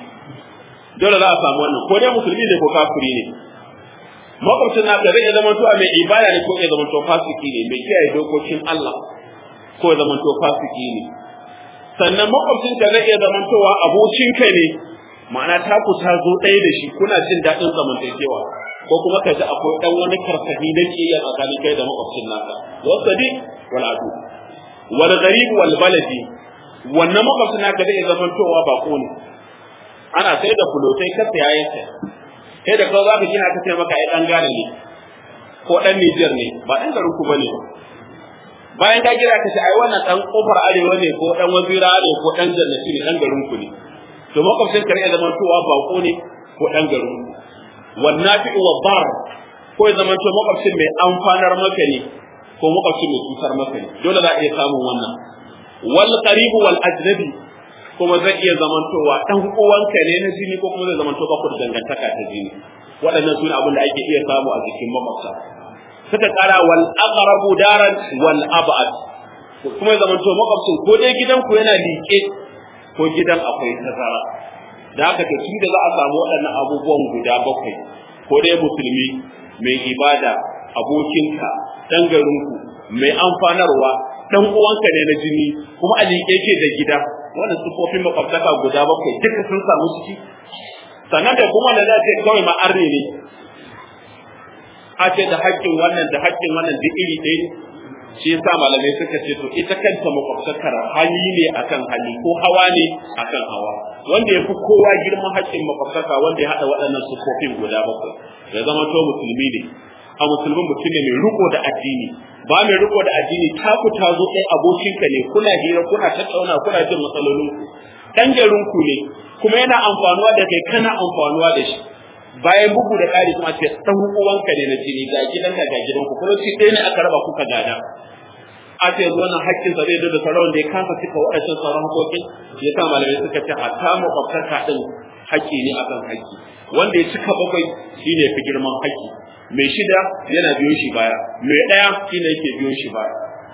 dole za a samu wannan ko dai musulmi ne ko kafiri ne makwabcin naka zai zama to mai ibada ne ko ya zama to fasiki ne mai kiyaye dokokin Allah ko ya zama to fasiki ne sannan makwabcin ka zai zama to abokin ka ne ma'ana ta ku ta zo ɗaya da shi kuna jin daɗin zamantakewa ko kuma ka ji akwai ɗan wani karkahi na kiyaya tsakanin kai da makwabcin naka wa sadiq wal adu wal gharib wal baladi wannan makwabcin naka zai zama to bako ne ana sai da fulotai ka saya yake kai da kawai zaka gina ka ce maka ai dan Ghana ne ko dan Niger ne ba dan garin ku bane bayan ka gina ka ce ai wannan dan kofar arewa ne ko dan wazira ne ko dan jannati ne dan garin ku ne to makwabcin ka ne zaman towa bako ne ko dan garin ku wannafi'u wa bar ko zaman to makwabcin mai amfanar maka ne ko makwabcin mai cutar maka ne dole za a iya samun wannan wal qaribu wal ajnabi kuma zai iya zamantowa dan uwanka ne na jini ko kuma zai zamanto ba ku da dangantaka ta jini waɗannan sune abin da ake iya samu a jikin makwabta suka kara wal aqrabu daran wal ab'ad kuma ya zamanto makwabcin ko dai gidanku yana liƙe ko gidan akwai tazara da haka to tun da za a samu waɗannan abubuwan guda bakwai ko dai musulmi mai ibada abokinka dan garinku mai amfanarwa dan uwanka ne na jini kuma a liƙe ke da gida wannan sufofin makwabtaka guda bakwai duka sun samu ciki sannan da kuma da za ce kawai ma'arne ne a ce da haƙƙin wannan da haƙƙin wannan duk iri ɗaya ne shi yasa malamai suka ce to ita kanta makwabtakar hali ne akan hali ko hawa ne akan hawa wanda ya fi kowa girman haƙƙin makwabtaka wanda ya haɗa waɗannan sufofin guda bakwai ya zama to musulmi ne a musulmin mutum ne mai riko da addini ba mai riko da addini taku ta zo ɗaya abokinka ne kuna hira kuna tattauna kuna jin matsalolinku ɗan garinku ne kuma yana amfanuwa da kai kana amfanuwa da shi bayan bugu da ƙari kuma ce ɗan uwanka ne na jini ga gidanka ga gidanku kuma shi ɗaya ne aka raba kuka gada a ce yanzu wannan haƙƙinsa zai da sauran da ya kasa cika waɗancan sauran haƙoƙin ya sa malamai suka ce a ta makwabtaka ɗin haƙƙi ne akan haƙƙi wanda ya cika bakwai shine fi girman haƙƙi mai shida yana biyo shi baya mai ɗaya shine yake biyo shi baya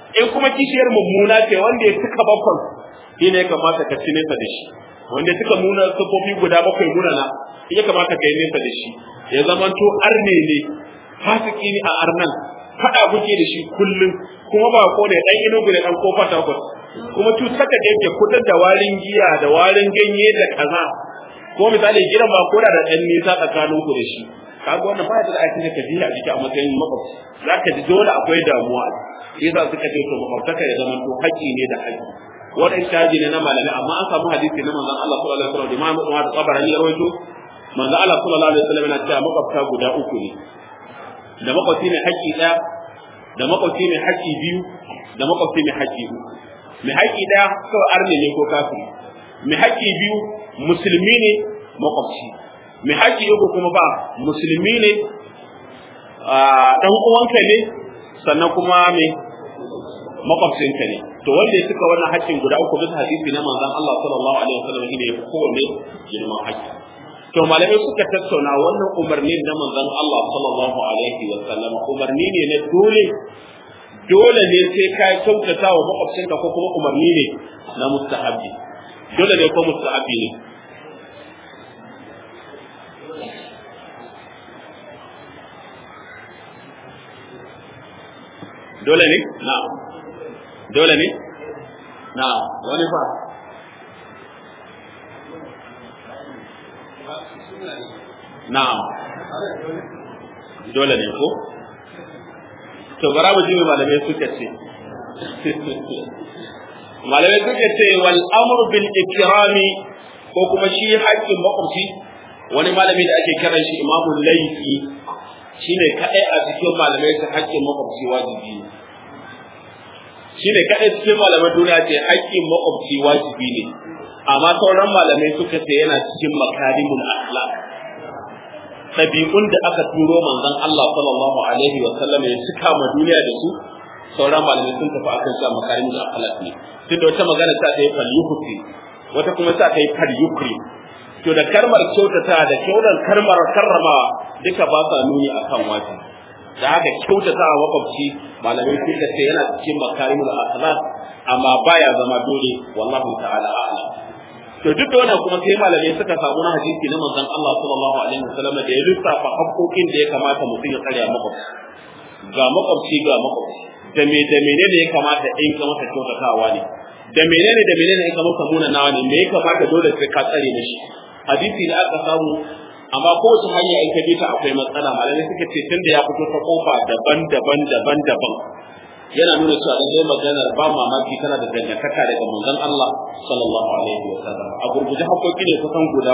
in kuma kishiyar mummuna ce wanda ya cika bakon shi ne kamata ka ci nesa da shi wanda suka nuna sufofi guda bakwai munana ya kamata ka yi nesa da shi ya zamanto arne ne fasiki ne a arnan faɗa kuke da shi kullum kuma ba ko ne dan inugu ne dan kofa takwas kuma cutar da yake kudin da warin giya da warin ganye da kaza ko misali gidan ba koda da dan nisa tsakanin ku da shi kaga wannan ba da aikin da kaji a jiki a matsayin makwabci zaka ji dole akwai damuwa yasa suka ce to makwabtaka ya zama to haƙi ne da haƙi wannan shaji ne na malami amma an samu hadisi na manzon Allah sallallahu alaihi wasallam Imam Ahmad Tabarani ya rawaito manzon Allah sallallahu alaihi wasallam yana cewa makwabta guda uku ne da makwabci ne haƙi ɗaya da makwabci ne haƙi biyu da makwabci ne haƙi uku mai haƙi ɗaya kawai arne ne ko kafiri mai haƙi biyu musulmi ne makwabci mai haƙi uku kuma ba musulmi ne ɗan uwanka ne sannan kuma mai makwabcinka ne to wanda ya cika wannan haƙƙin guda uku bisa hadisi na manzon Allah sallallahu alaihi wasallam shine ya fi kowanne girman haƙƙi to malamai suka tattauna wannan umarni na manzon Allah sallallahu alaihi wasallam umarni ne na dole ne sai ka kyautata wa makwabcinka ko kuma umarni ne na mustahabi dole ne ko mustahabi ne dole ne na'am dole ne na'am wani fa na'am dole ne ko to bara mu ji malamai suka ce malamai suka ce wal amru bil ikrami ko kuma shi haƙƙin makwabci wani malami da ake kiran shi Imamul Laythi shine kadai a cikin malamai ta haƙƙin makwabci wajibi ne shine kadai cikin malaman duniya ce haƙƙin makwabci wajibi ne amma sauran malamai suka ce yana cikin makarimul akhlaq ɗabi'un da aka turo manzon Allah sallallahu alaihi wa sallam ya cika ma duniya da su sauran malamai sun tafi akan cewa makarimul akhlaq ne tunda wata magana ta yi falyuhti wata kuma ta yi falyukri to da karmar kyautata da kyautar karmar karramawa duka ba sa nuni akan wajibi da haka kyautata wa makwabci malamai suka ce yana cikin makarimul akhlaq amma baya zama dole wallahu ta'ala a'lam to duk da wannan kuma sai malamai suka samu na hadisi na manzon Allah sallallahu alaihi wasallam da ya lissafa haƙoƙin da ya kamata mutum ya tsare makwabci ga makwabci da menene ya kamata in ka masa kyautatawa ne da menene in ka masa munanawa ne me ya kamata dole sai ka tsare da shi hadisi da aka samu amma kowace hanya in ka bi ta akwai matsala malamai suka ce tunda ya fito ta kofa daban yana nuna cewa lallai maganar ba mamaki tana da dangantaka daga manzon Allah sallallahu alaihi wa sallam a gurguje haƙoƙi ne kusan guda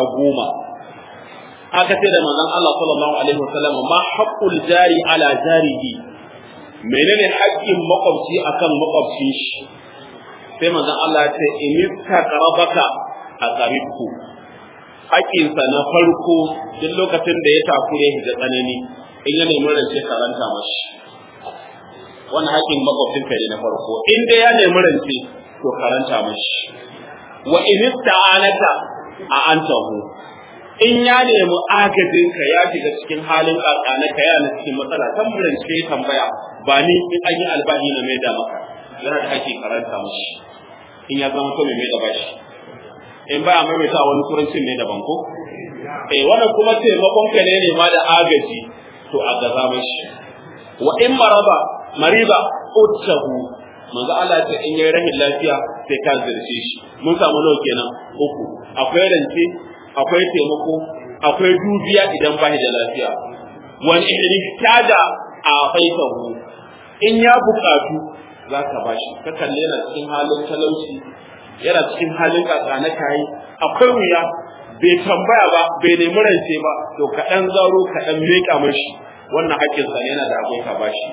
10 aka ce da manzon Allah sallallahu alaihi wa sallam ma haqqul jari ala jarihi menene haƙƙin makwabci akan makwabcin shi sai manzon Allah ya ce in istaqrabaka aqribku haƙƙinsa na farko duk lokacin da ya takure shi da tsanani in ya nemi rance karanta mashi wannan haƙƙin makwabcinka ne na farko in dai ya nemi rance to karanta mashi wa in ista'anaka a antahu in ya nemi agajinka ya shiga cikin halin ƙaƙanaka ya na cikin matsala tambayan sai tambaya ba ni in an yi albahi na mai da maka yana da haƙƙi karanta mashi in ya zama to mai da bashi in ba a maimaita wani turancin ne daban ko wannan kuma taimakon ka ne ma da agaji to a gaza mashi wa in mariba utahu manzo Allah ta in yayi rahin lafiya sai ka zirce shi mun samu nawa kenan uku akwai rance akwai taimako akwai dubiya idan ba da lafiya wani ihtada a faitahu in ya bukatu zaka bashi ka kalle yana cikin halin talauci yana cikin halin kakana kai akwai wuya bai tambaya ba bai nemi rance ba to kaɗan zaro kaɗan meka mashi wannan haƙƙin sa yana da akwai ka bashi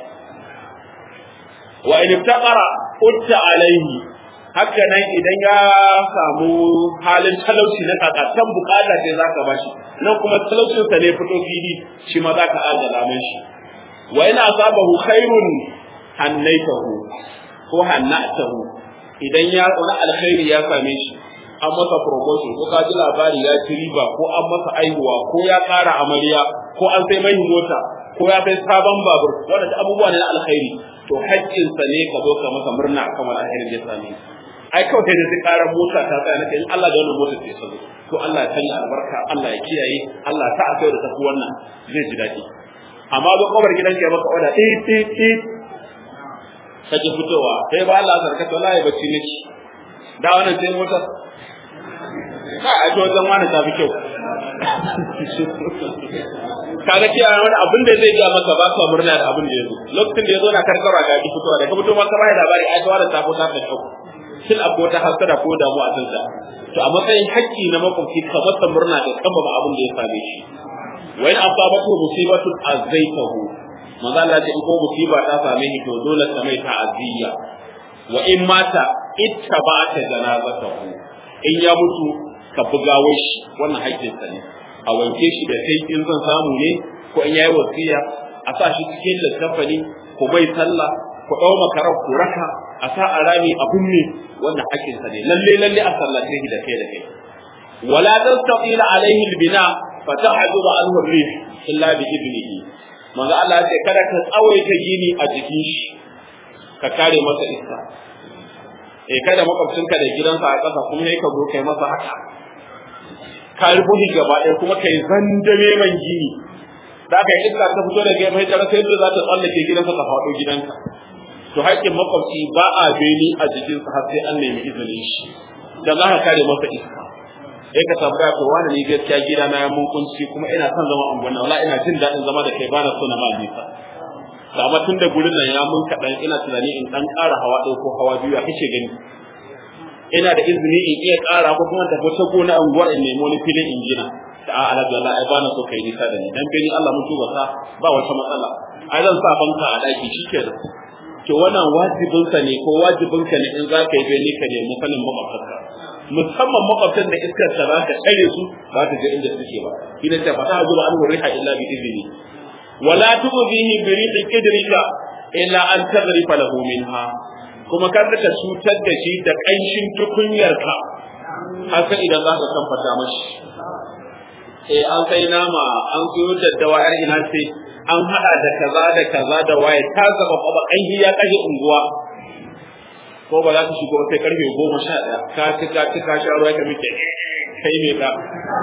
wa in iftaqara utta alaihi haka nan idan ya samu halin talauci na kakatan bukata sai zaka bashi nan kuma talaucin sa ne fito fili shi ma zaka adala mashi wa in asabahu khairun hannaitahu ko hannatahu idan ya wani alkhairi ya same shi an masa promotion ko ka ji labari ya ci riba ko an masa aihuwa ko ya ƙara amarya ko an sai mai mota ko ya sai sabon babur wanda abubuwa ne na alkhairi to to haƙƙinsa ne ka zo ka masa murna akan wani alherin da ya same ai kawai sai da sai karar mota ta tsaya nake in Allah da wannan motar sai ta zo to Allah ya sanya albarka Allah ya kiyaye Allah ta akai da tafi wannan zai ji daɗi amma zo kofar gidan ka maka oda kaje fitowa sai ba Allah sarka to wallahi bacci nake da wannan sai motar a to wajen wani ta fi kyau kaga cewa wani abin da zai ga maka ba ka murna da abin da yazo lokacin da yazo na karkara ga ki fitowa da ka fito ma ka bai labari ai wannan ta fita ta kyau shin akwai wata hasada ko damuwa a kansa to a matsayin haƙƙi na makwabci ka masa murna da kamba abin da ya same shi wa in asabatu musibatu azaitahu manzo Allah ya ce in ko musiba ta same shi to dole ka mai ta'aziyya wa in mata ittaba'ata janazatahu in ya mutu ka bugawar shi wannan haƙƙinsa ne a wanke shi da kai in zan samu ne ko in yayi wasiya a sa shi cikin littafani ko bai sallah ku dau makarar ku raka a sa a rami a bunne wannan haƙƙinsa ne lalle a sallace shi da kai wala tastaqil alaihi albina fa ta'dubu anhu ar-rih illa bi ibnihi manzo Allah ya ce kada ka tsawaita gini a jikin shi ka kare masa iska kada makwabcinka da gidansa a ƙasa kuma sai ka zo kai masa haka ka rubuci gaba ɗaya kuma kai zandame man gini da aka yi iska ta fito da gefe ta rasa yadda za ta tsallake gidansa ta faɗo gidanka to haƙƙin makwabci ba a beni a jikinsa har sai an nemi izinin shi da za ka kare masa iska sai ka tambaya to wani ne gaskiya gida na mun kunci kuma ina son zama unguwanna wala ina jin daɗin zama da kai bana so na ma nisa amma tun da gurin nan ya mun kaɗan ina tunani in ɗan ƙara hawa ɗaya ko hawa biyu a kace gani ina da izini in iya ƙara ko kuma tafi ta gona unguwar in nemi wani filin in gina da alhaji Allah ai bana so kai nisa da ni dan gani Allah mun tuba sa ba wata matsala ai zan sa fanka a daki shikenan to wannan wajibinsa ne ko wajibinka ne in za ka yi bene ka nemi sanin makwabtanka musamman makwabtan da iskar ta za ka tsare su ba ta je inda suke ba ina ta fata zuwa an riha illa bi izni wala tuzihi bi rihi kidrika illa an tadrifa lahu minha kuma kar ka cutar da shi da kanshin tukunyarka haka idan za ka kamfata mashi an sai nama an siyo daddawa yar ina ce an hada da kaza da waye ta zaba ba kanhi ya kashe unguwa ko ba za ka shigo sai karfe 11 ka sha ruwa ka miƙe kai ne ka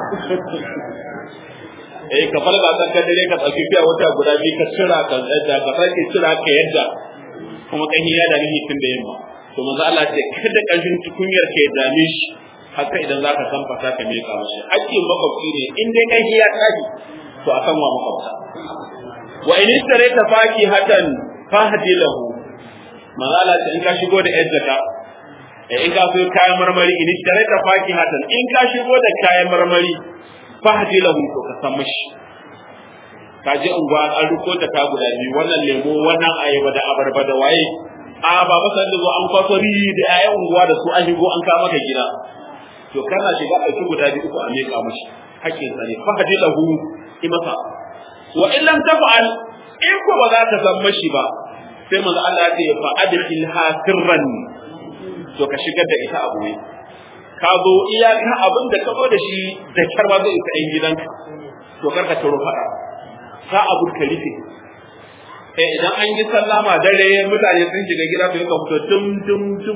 ka falga san ka dare ka tsaki fiya wata guda biyu ka tsira ka yadda ka sake tsira ka yadda kuma kanhi ya dame tun da yamma to manzo Allah ce kada kashin tukunyar ka ya dame shi haka idan za ka san fata ka miƙa mashi hakkin makwabci ne in dai kanhi ya tashi to akan wa makwabta wa in istarayta fakihatan fahdi lahu manala ta in ka shigo da yadda in ka so kayan marmari in istarayta fakihatan in ka shigo da kayan marmari fahdi lahu to ka san mishi ka je unguwa an ruko da ka guda biyu wannan lemo wannan ayaba da abarba da waye a baba san da zo an kwaso ri da ayan unguwa da su an shigo an ka maka gida to kana shiga aiki guda biyu ko a meka mishi hakkin sa ne fahdi lahu imasa wa in lam taf'al in ko ba za ka san mashi ba sai manzo Allah ya ce fa adkhilha sirran to ka shigar da ita abu ne ka zo iyaka abin da ka zo da shi da karma zai isa in gidanka to kar ka taro fada ka abu ka rufe idan an yi sallama dare mutane sun shiga gida to ka fito dum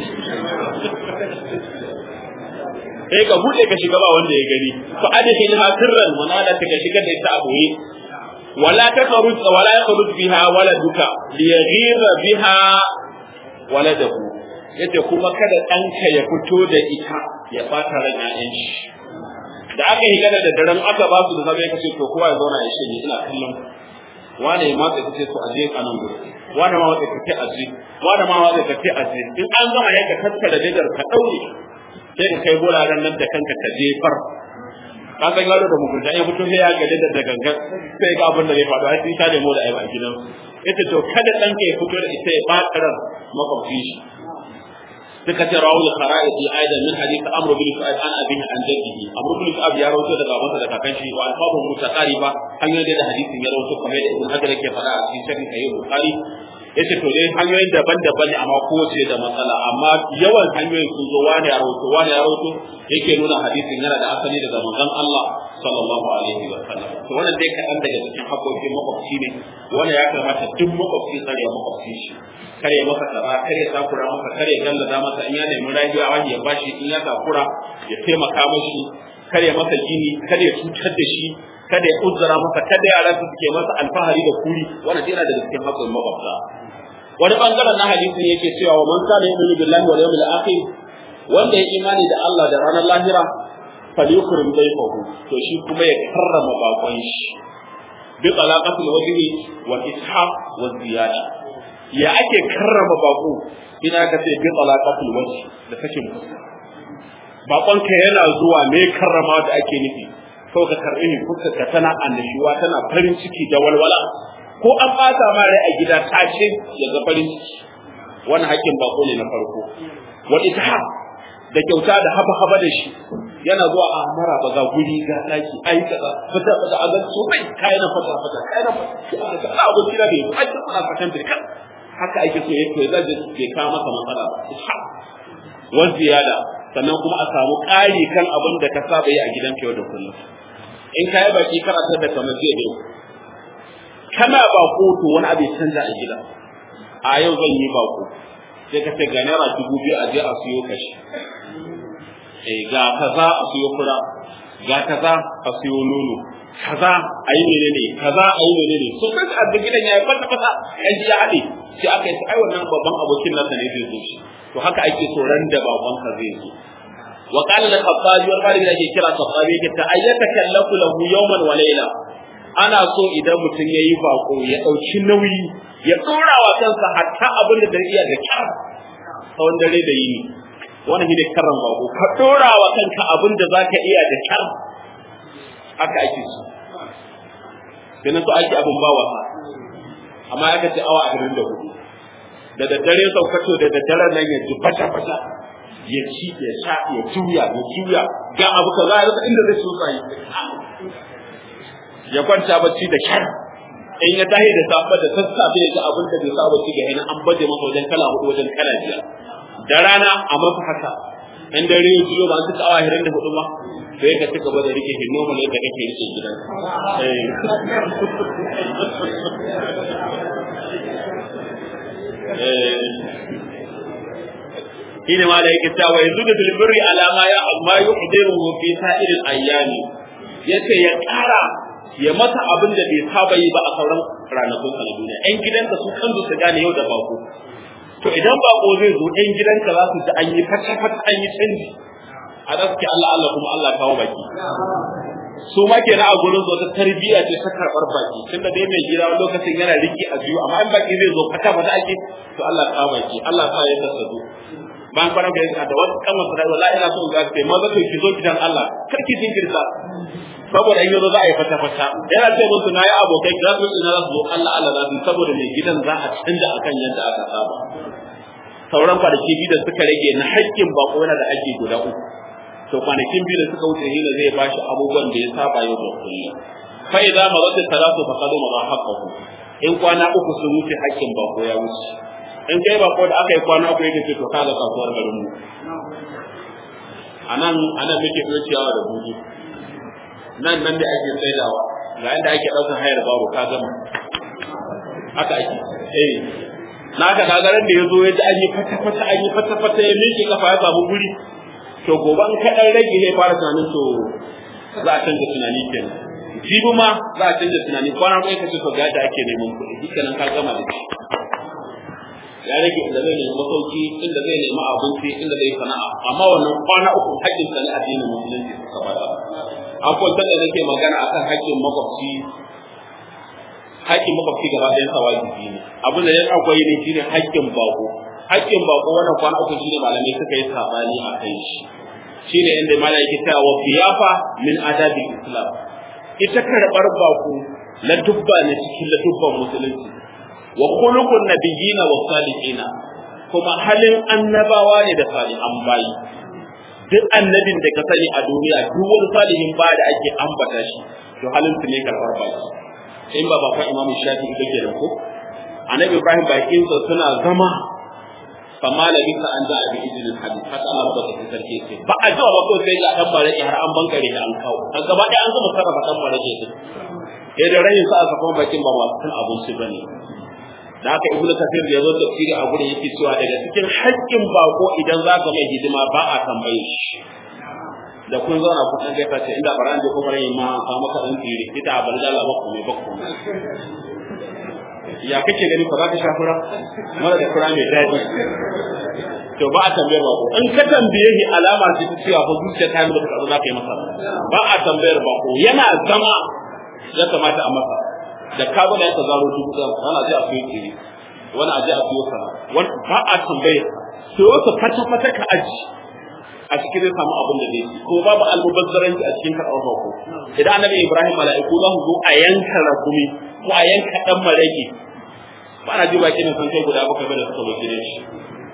ka bude ka shiga ba wanda ya gani fa adkhilha sirran manala ta ka shigar da ita abu ne ولا يخرج بها ولدك ليغير بها ولده yace kuma kada ɗanka ya fito da ita ya fata ran ƴaƴan shi da aka yi gada da daren aka ba su da zabe kace to kowa ya zauna ya shige ina kallon wane ma sai kace to aje kanan gurin wane ma sai kace aje wane ma sai kace aje in an gama yanka tattara dadar ka daure sai ka kai guraren nan da kanka ka jefar ka san yaro da mugunta ya fito sai ya gade da gangan sai ga abin da zai faɗo ai sai ta da mu da ai ba gidan ita to kada dan ka ya fito da ita ya bakarar makwabci shi suka ce rawul khara'id aidan min hadith amr bin sa'id an abihi an jaddihi amr bin sa'id ya rawaito daga babansa da kakan shi wa alfabu mutaqariba hanyoyin da hadisin ya rawaito kamar da ibn hajar yake faɗa a cikin sharhin sahih bukhari yace to dai hanyoyin daban-daban ne amma kowace da matsala, amma yawan hanyoyin sun zo wani ya rawaito yake nuna hadisin yana da asali daga manzon Allah sallallahu alaihi wa sallam. To wannan dai kaɗan daga cikin haƙoƙin makwabci ne wanda ya kamata duk makwabci tsare makwabci shi, kare maka tsara, kare takura maka, kare gallaza masa, in ya nemi rayuwa wani ya bashi, in ya takura ya taimaka mashi, kare masa gini, kare cutar da shi, kada ya uzzara masa, kada yaran su suke masa alfahari da kuri. Wannan yana daga cikin haƙoƙin makwabta. Wani bangaren na hadisin yake cewa wa man kana yu'minu billahi wal yawmil akhir, wanda ya imani da Allah da ranar lahira, falyukrim dayfahu, to shi kuma ya karrama bakon shi bi talaqatil wajhi wal ishaq wal ziyada. Ya ake karrama bako? Ina ka ce bi talaqatil wajhi, da sakin fuska. Bakon ka yana zuwa me karrama da ake nufi? Ko ka karbi ni fuska ka tana annashuwa, tana farin ciki da walwala, ko an bata ma rai a gida tace ya ga farin ciki. Wannan hakkin bako ne na farko. Wal ishaq, da kyauta da haba da shi, yana zuwa a mara ba ga guri ga daki ai kaza fata a ga so kai kai na fata kai na fata ana abin da bai ai ana fatan da kan haka ake so yake da bai ka masa matsala wa ziyada, sannan kuma a samu ƙari kan abin da ka saba yi a gidan yau da kullum. In kai baki karatar da kamar zai dai kana bako to wani abu canza a gida. A yau zan yi bako sai ka ce ga naira 2000 a je a siyo kashi, ga kaza a siyo fura, ga kaza a siyo nono, kaza a yi menene, kaza a yi menene. So sai a ga gidan yayi fata an ji ya haɗe, sai aka yi ai wannan babban abokin nasa ne zai zo shi. To haka ake so ran da baban ka zai zo. Wa qala al-khattabi wal malik da ke kira khattabi yake ta ayyata kallafu lahu yawman wa layla. Ana so idan mutum yayi bako ya dauki nauyi, ya dora wa kansa hatta abin da zai iya da kyar tsawon dare da yini. Wannan shine karran bako, ka dora wa kanka abin da zaka iya da kyar. Haka ake so. Sai so ake abin ba wasa. Amma aka ce awa 24. Da daddare saukato da daddare nan ya ji fata ya ci ya sha ya juya ga abu kaza ya rasa inda zai tsotsa yi. Ya kwanta bacci da kyar. In ya tahi da safa da sassafe ya ga abin da bai sa bacci ga yana an baje masa wajen kala 4 wajen kala 5. Da rana a masa haka. In dare ya juyo ba su awa 24 ba. Sai ka cika da rike shi normal yadda kake rike gidan. Shine ma da yake cewa yanzu da bilbiri alama ya amma yuhdiru fi sa'iril ayyami, yace ya ƙara ya masa abin da bai saba yi ba a sauran ranakun sa na duniya. Ɗan gidanka su kansu su gane yau da bako. To idan bako zai zo ɗan gidanka za su ji an yi fata an yi canji. A da suke Allah kuma Allah kawo baki. Su ma kenan a gurin zo ta tarbiyya ce ta karɓar baki, tunda dai mai gida wani lokacin yana riki a biyu, amma in baki zai zo fata ake, to Allah kawo baki, Allah sa ya sassado. Bayan kwana ga yasa da wasu kan wasu rayuwa ina so ga kai maza to ki zo gidan Allah kar ki jinkirta, saboda in yazo za a yi fata yana ce musu na yi abokai za su ina za su zo Allah za su, saboda mai gidan za a canja akan yadda aka saba. Sauran kwanaki biyu da suka rage na haƙƙin bako yana da haƙƙi guda 3. To kwanakin biyu da suka wuce hila zai bashi abubuwan da ya saba yau da kullum. Fa idza marat salatu fa qad ma haqqahu. In kwana 3 sun wuce haƙƙin bako ya wuce. In kai bako da aka yi kwana 3 yake ce to kaga kasuwar garin mu. Anan muke ciyawa da buji. Nan da ake saidawa. Ga inda ake daukar hayar baro ka gama. Haka ake. Na ka gagaran da yazo yaji an yi fata ya miƙe kafa ya samu guri. To gobe an kaɗan rage ne fara tunanin to za a canza tunani kenan. Jibi ma za a canza tunani, kwana ɗaya ka ce to ga da ake neman kuɗi, shi kenan ka gama da shi. Ya rage inda zai nemi masauki, inda zai nemi abinci, inda zai sana'a. Amma wannan kwana 3 haƙƙin sa ne addinin musulunci suka bada. An kwantar da nake magana akan haƙƙin makwabci. Haƙƙin makwabci gaba ɗayan sa wajibi ne. Abin da ya akwai ne shine haƙƙin bako. Haƙƙin bako wannan kwana 3 shine malamai suka yi sabani a kai shi. Shine inda malai yake cewa fiyafa min adabil islam. Ita karɓar bako la dubba ne cikin la dubban musulunci. Wa khuluqun nabiyina wa salihina, kuma halin annabawa ne da salihan bayi. Duk annabin da ka sani a duniya, duk wani salihin ba da ake ambata shi, to halin su ne karɓar baki. In ba fa Imam Shafi'i kake da ko annabi Ibrahim bakin sa suna zama fama da bisa an za a bi izinin hadisi haka Allah ba ta sarki ce ba a jawa ba ko sai ga dan barake har an bankare da an kawo kan gaba ɗaya an zama sarrafa dan barake din eh da rayin sa aka kuma bakin ba wasu abinci bane da haka ibnu kasir da yazo tafsiri a gurin yake cewa daga cikin haƙƙin bako idan zaka mai hidima ba a tambaye shi da kun zauna ku dan gaita ce inda baran je ko bare ma ka maka dan tsire ita abal da Allah ba ku mai bakku ya kake gani fa za ka shafura mara da kura mai daɗi to ba a tambayar bako in ka tambaye shi alama ce ta cewa fa zuciya ta mutu ka za ka yi masa ba a tambayar bako yana zama ya kamata a masa da ka ga ya zaro dubu da wani aje a fiye tsiri wani aje a fiye sana wani ba a tambayar sai wata fata ka aji a cikin zai samu abin da zai ko babu almubazzaranci a cikin karɓar bako idan annabi Ibrahim mala'iku za su zo a yanka rakumi ko a yanka dan marage ba na ji baki ne sun kai guda bakwai ba da suka zo gidan shi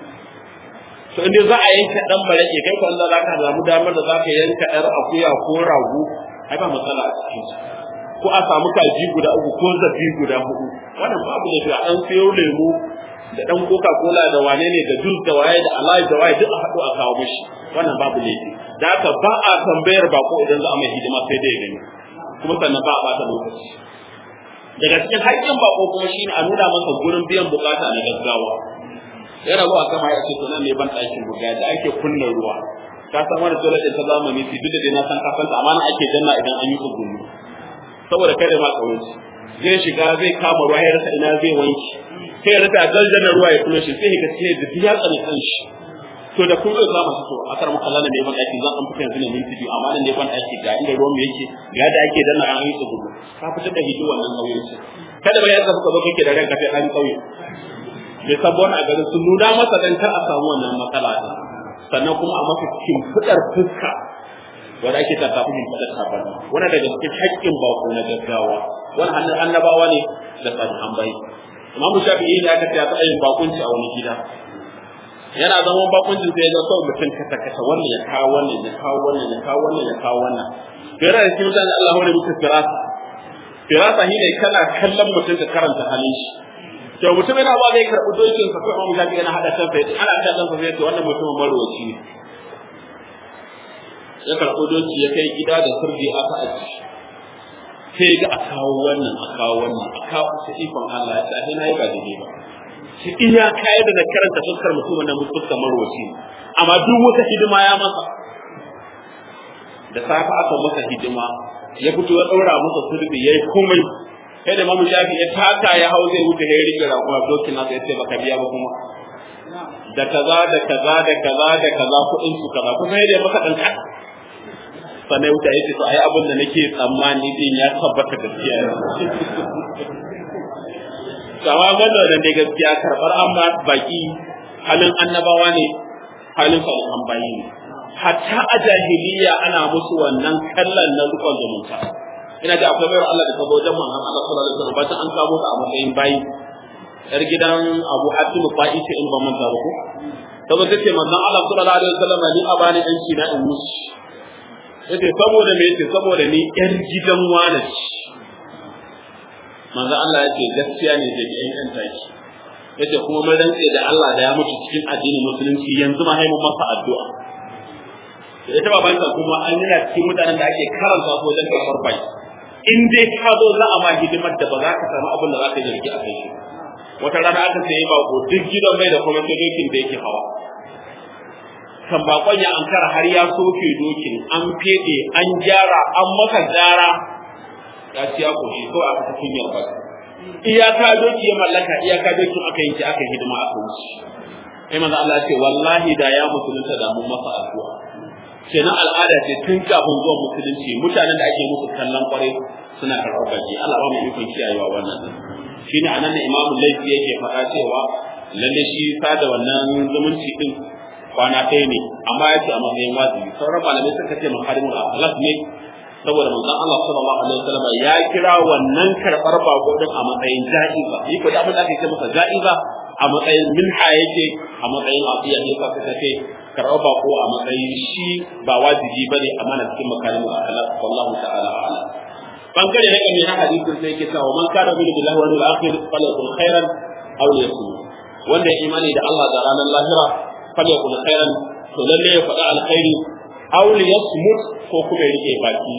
to inda za a yanka dan marage kai ko Allah zaka samu damar da zaka yanka ɗar akuya ko rago ai ba matsala a cikin su ko a samu kaji guda uku ko zabi guda hudu wannan babu da shi an sayo lemu da dan coca cola da wane ne da juice da waye da alai da waye duk a haɗu a kawo mishi wannan babu laifi da haka ba a tambayar bako idan za a mai hidima sai dai gani kuma sannan ba a bata lokaci daga cikin haƙƙin bako kuma shine a nuna masa gurin biyan bukata na gaggawa yana zuwa sama ya ce to nan ne ban ɗakin buga da ake kunna ruwa ka san wani dole ta zamani su duk da dai na san kafin ta amma ake danna idan an yi tsugunu saboda kare ma kauci zai shiga zai kama ruwa ya rasa ina zai wanki sai ya rasa daldan ruwa ya kuma shi sai ga sai da biya tsare kanshi to da kun za mu so a karmu kallon ne ban aiki zan an fita yanzu ne minti biyu amma nan ne ban aiki ga inda ruwan yake ga da ake danna an yi tsugunu ka fitar da hidi wannan kauyen shi kada ba ya zaba ka zo kake da ranka sai an kauye bai sabon a garin sun nuna masa dan kar a samu wannan matsala din sannan kuma a masa kimfidar fuska wanda ake ta kafin kimfidar kafin wanda daga cikin haƙƙin bako na gaggawa wani hannun annabawa ne da salihan bai Imam Shafi'i ne aka ce ya taɓa yin bakunci a wani gida yana zaman bakuncin sai ya ga kawai mutum kasa wannan ya kawo wannan ya kawo wannan ya kawo wannan ya kawo wannan fira da cikin mutane Allah hore musu firasa shi ne kana kallon mutum ka karanta halin shi to mutum yana ba zai karɓi dokin sa ko Imam Shafi'i yana hada kansa ana hada kansa sai to wannan mutumin marwaci ne ya karɓi doki ya kai gida da sirri aka aji sai ga a kawo wannan a kawo su ikon Allah ya tafi na yi ba daidai ba shi iya kayar da karanta fuskar mutum na fuskar marwaci amma duk wata hidima ya masa da safa aka masa hidima ya fito ya daura masa sirri yayi komai sai da Imam Shafi ya taka ya hau zai wuce ya rike rakuwa dokin nasa ya ce baka biya ba kuma da kaza kuɗin su kaza kuma sai da maka dan ka sannan wuta yace to ai abin da nake tsammani din ya tabbata gaskiya kama wannan da ne gaskiya karbar amma baki halin annabawa ne halin salihan bayi ne hatta a jahiliya ana musu wannan kallon na rukun zumunta ina da akwai bayar Allah da ta wajen manzon Allah sallallahu alaihi wasallam bacin an kawo ta a matsayin bayi yar gidan Abu Hatim Fa'i ce in ba manta ba ko saboda take manzon Allah sallallahu alaihi wasallam ni abani dan shi na in musu yace saboda me yace saboda ni yar gidan wani manzo Allah yace gaskiya ne da yan taki yace kuma mun rantse da Allah da ya mutu cikin addinin musulunci yanzu ma haimun masa addu'a ita baban ta kuma an yana cikin mutanen da ake karanta ko dan kafar bai in dai ka zo za a ma hidimar da ba za ka samu abin da za ka jirgi a kai shi wata rana aka sai ba ko duk gidan bai da kuma dokin da yake hawa kan bakon ya ankara har ya soke dokin an fede an gyara an maka gara ya ci ya koshi ko aka ta kunyar ba iyaka doki ya mallaka iyaka dokin aka yanke aka hidima aka wuce sai manzo Allah ya ce wallahi da ya musulunta da mun masa addu'a kenan al'ada ce tun kafin zuwa musulunci mutanen da ake musu kallon kwarai suna karɓar baki Allah ba mu ikon kiyayewa wannan shine anan da Imam Laifi yake faɗa cewa lalle shi sada wannan zumunci din kwana ɗaya ne amma ya ce a matsayin wajibi sauran malamai suka ce maharimul akhlaq ne saboda manzon Allah sallallahu alaihi wasallam ya kira wannan karɓar bako din a matsayin ja'iza yi ko da abin da ake ce masa ja'iza a matsayin minha yake a matsayin afiya ne ka ce karɓar bako a matsayin shi ba wajibi bane amma na cikin makarimul akhlaq wallahu ta'ala a'lam bangare na kan na hadisin sai yake cewa man kana billahi wal akhir falyakul khairan aw liyasmut wanda ya imani da Allah da ranar lahira falyakul khairan to lalle ya faɗa alkhairi aw liyasmut ko kuma ya rike baki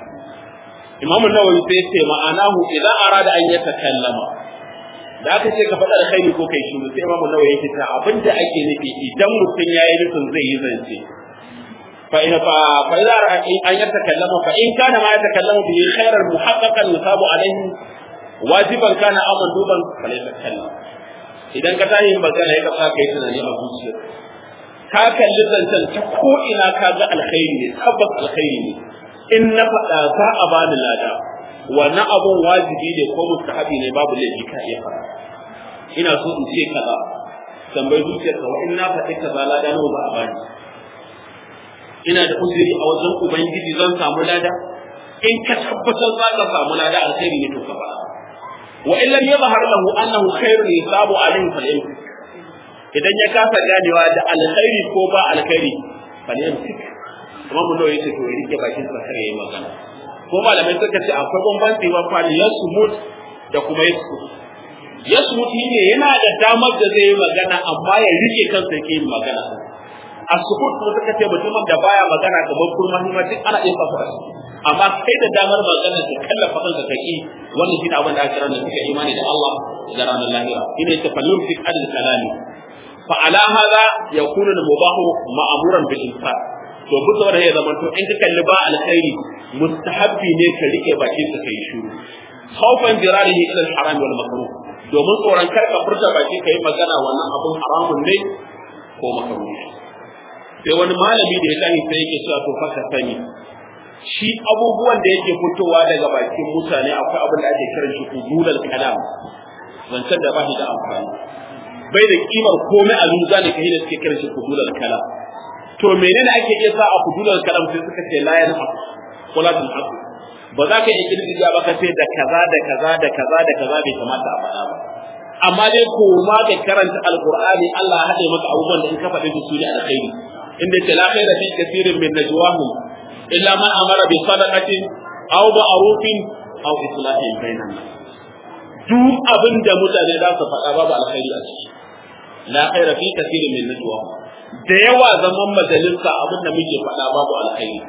Imam Nawawi sai ce ma'anahu idan arada an yatakallama da aka ce ka faɗa alkhairi ko kai shiru sai Imam Nawawi yake ta abinda ake nufi idan mutum yayi nufin zai yi zance fa ina fa idza an yatakallama fa in kana ma yatakallamu bi khairan muhaqqaqan yusabu alayhi wajiban kana aman duban falaysa kallam idan ka tayi magana ya ka kai tunani a zuciya ka kalli zancen ta ko ina ka ga alkhairi ne tabbas alkhairi ne in na faɗa za a bani lada wannan abun wajibi ne ko mustahabi ne babu laifi ka iya faɗa ina so in ce kaza tambayi zuciyarka wa in na faɗi kaza lada nawa ba a bani ina da uzuri a wajen ubangiji zan samu lada in ka tabbatar za ka samu lada alkhairi ne to ka faɗa wa in lam yadhhar lahu annahu khairun yusabu alayhi falyamsik idan ya kasa ganewa da alkhairi ko ba alkhairi falyamsik kuma mun nawa yace to ya rike bakin sa kare yayi magana ko malamai suka ce akwai bambanci wa falyasmut da kuma yasmut ne yana da damar da zai yi magana amma ya rike kansa yake yin magana as-sukut kuma suka ce mutumin da baya magana kamar kurma hima duk ana iya fafa amma kai da damar magana ka kallafa kanka kaki wannan shine abin da aka rana suka imani da Allah da ranar lahira ina ta fallum fi adl kalami fa ala hada yakunu al-mubahu ma'muran bil infaq to bisa wanda ya zama to in ka kalli ba alkhairi mustahabbi ne ka rike bakin ka kai shiru khawfan jirarihi ila al-haram wal makruh domin tsoron karka furta baki kai magana wannan abun haramun ne ko makruh sai wani malami da ya sani sai yake cewa to faka sani shi abubuwan da yake fitowa daga bakin mutane akwai abin da ake kiran shi kudulal kalam zancen da ba shi da amfani bai da kimar komai a zuza ne kai da suke kiran shi kudulal kalam to menene ake iya sa a kudulal kalam sai suka ce la yana qulatul haqq ba za ka yi kirkiya ba ka ce da kaza da kaza da kaza da kaza bai kamata a faɗa ba amma dai ko ma ka karanta alqur'ani Allah ya hade maka abubuwan da in ka faɗi su ne alkhairi inda ce la khaira fi kathirin min najwahum illa man amara bi sadaqatin aw ma'rufin aw islahin bainan nas duk abin da mutane za su faɗa babu alkhairi a ciki la khaira fi kathirin min najwahum da yawa zaman majalisa abin da muke faɗa babu alkhairi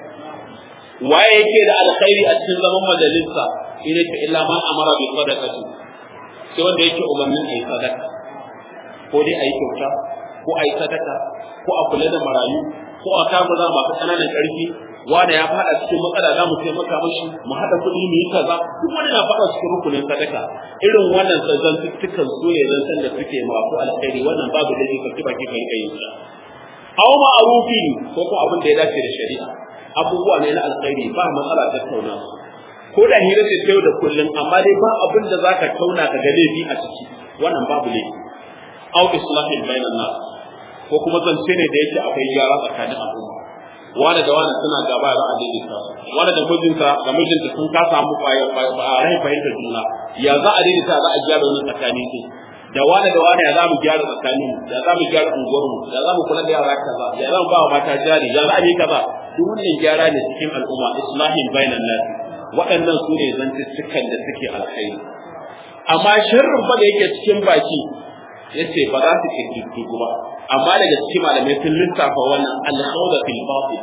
waye yake da alkhairi a cikin zaman majalisa ina ce illa man amara bi sadaqatin sai wanda yake umarnin ayi sadaka ko dai ayi kyauta ko ayi sadaka ko a kula da marayu ko a kama za masu ƙananan ƙarfi wanda ya faɗa cikin matsala za mu taimaka mashi mu haɗa kuɗi mu yi kaza duk wani na faɗa cikin rukunin sadaka irin wannan zantuttukan su ne zantan da suke masu alkhairi wannan babu da ka kiba ki kai kai sa aw ma'rufi ko ko abin da ya dace da shari'a abubuwa ne na alkhairi ba matsala tattauna ko da hira ce ta yau da kullum amma dai ba abin da zaka tauna ka ga laifi a ciki wannan babu laifi aw islahin bainan nas ko kuma zance ne da yake akwai gyara tsakanin al'umma wani da wani suna gaba za a daidaita wani da mijinta sun kasa mu a rai fahimtar juna ya za a daidaita za a gyara wani tsakani ne da wani ya za mu gyara tsakanin ya za mu gyara unguwarmu ya za mu kula da yara kaza ya za mu ba wa mata jari ya za a yi kaza duk wannan gyara ne cikin al'umma islahin bainan nas waɗannan su ne zantuttukan da suke alkhairi amma sharrin fa da yake cikin baki yace ba za su kirkiru ba amma daga cikin malamai sun lissafa wannan al-khawda fil batil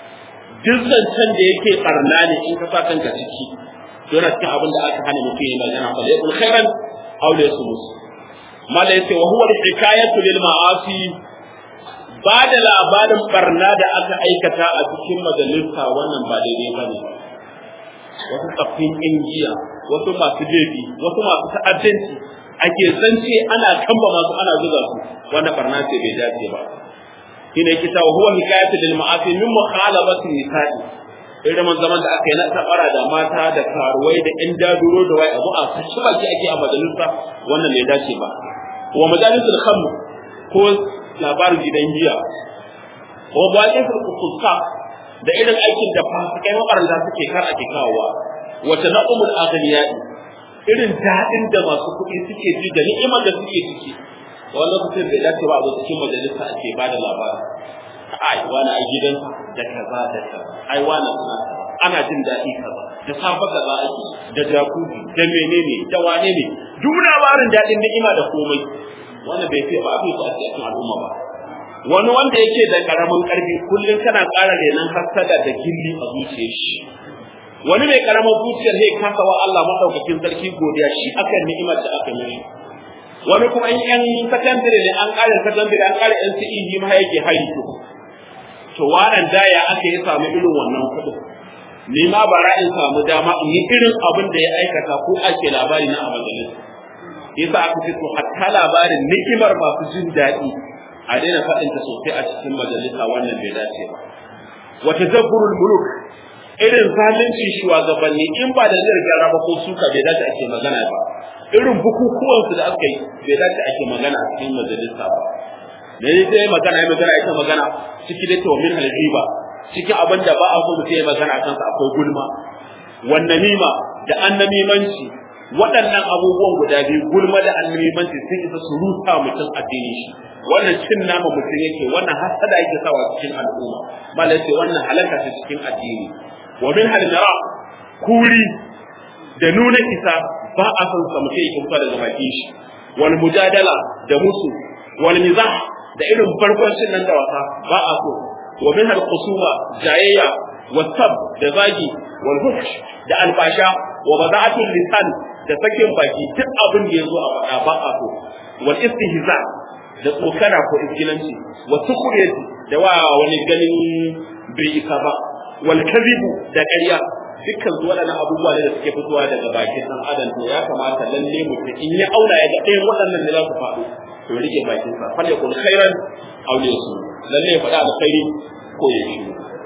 duk zancen da yake barna ne in ka sa kanka ciki yana cikin abin da aka hana mutum ya magana fa da yakul khairan aw la yasmus mala yace wa huwa al-hikayatu lil ma'asi ba da labarin barna da aka aikata a cikin majalisa wannan ba daidai bane wasu tsaffin injiya wasu masu laifi wasu masu ta'addanci ake zance ana kamba masu ana zuga su wannan barna ce bai dace ba shine kita wa huwa hikayatu lil ma'asi min mukhalafati nisa'i irin zaman da aka yi na tabara da mata da karuwai da in daduro da wai abu a kashi baki ake a majalisa wannan bai dace ba wa majalisul khamr ko labarin gidan giya wa baqisul qussa da irin aikin da fasikai makaranta suke kar ake kawowa wata naqumul aghniyai irin daɗin da masu kuɗi suke ji da ni'imar da suke ciki wani lokacin bai dace ba a zo cikin majalisa ake ba da labari ai wani a gidan da kaza da kaza ai wani ana jin daɗi kaza da safa kaza ake da jakubi da menene da wane ne duk labarin daɗin ni'ima da komai wannan bai fi ba abin su a cikin al'umma ba wani wanda yake da karamin karfi kullum kana ƙara renon hasada da gilli a zuciyar shi wani mai karamar zuciyar ne kasa wa Allah madaukakin sarki godiya shi akan ni'imar da aka yi wani kuma in yan sakandare ne an ƙara sakandare an ƙara NCE ma yake hari to wannan daya aka yi samu irin wannan kuɗin ni ma bara in samu dama in yi irin abin da ya aikata ko ake labari na a majalisa yasa aka ce to hatta labarin ni'imar masu jin daɗi a daina faɗinta sosai a cikin majalisa wannan bai dace ba wa tadabburul muluk irin zalunci shugabanni in ba da zai gyara ba ko suka bai dace ake magana ba irin bukukuwan su da aka yi bai dace ake magana a cikin majalisa ba me zai magana ita magana ciki da to min halbiba cikin abin da ba a so mutum ya magana akan sa akwai gulma wannan nima da annamimanci waɗannan abubuwan guda biyu gulma da annamimanci sun isa su rusa mutum addini shi wannan cin nama mutum yake wannan hasada yake sawa cikin al'umma malai ce wannan halaka ce cikin addini wa min halmara kuri da nuna isa ba a san sa mutum yake fita daga bakin shi wal mujadala da musu wal mizah da irin barkwancin nan da wasa ba a so wa min al qusuma jayayya wa sab da zagi wal fuhsh da alfasha wa bada'atul lisan da sakin baki duk abin da yazo a faɗa ba a so wal istihza da tsokana ko izgilanci wa sukuriyati da wa wani ganin bai isa ba wal kadhibu da ƙarya dukkan su waɗannan abubuwa ne da suke fitowa daga bakin ɗan adam to ya kamata lalle mutum in ya auna ya ga ɗayan waɗannan da za su faɗo to rike bakin sa fal yakun khairan aw yasu lalle ya faɗa alkhairi ko ya shi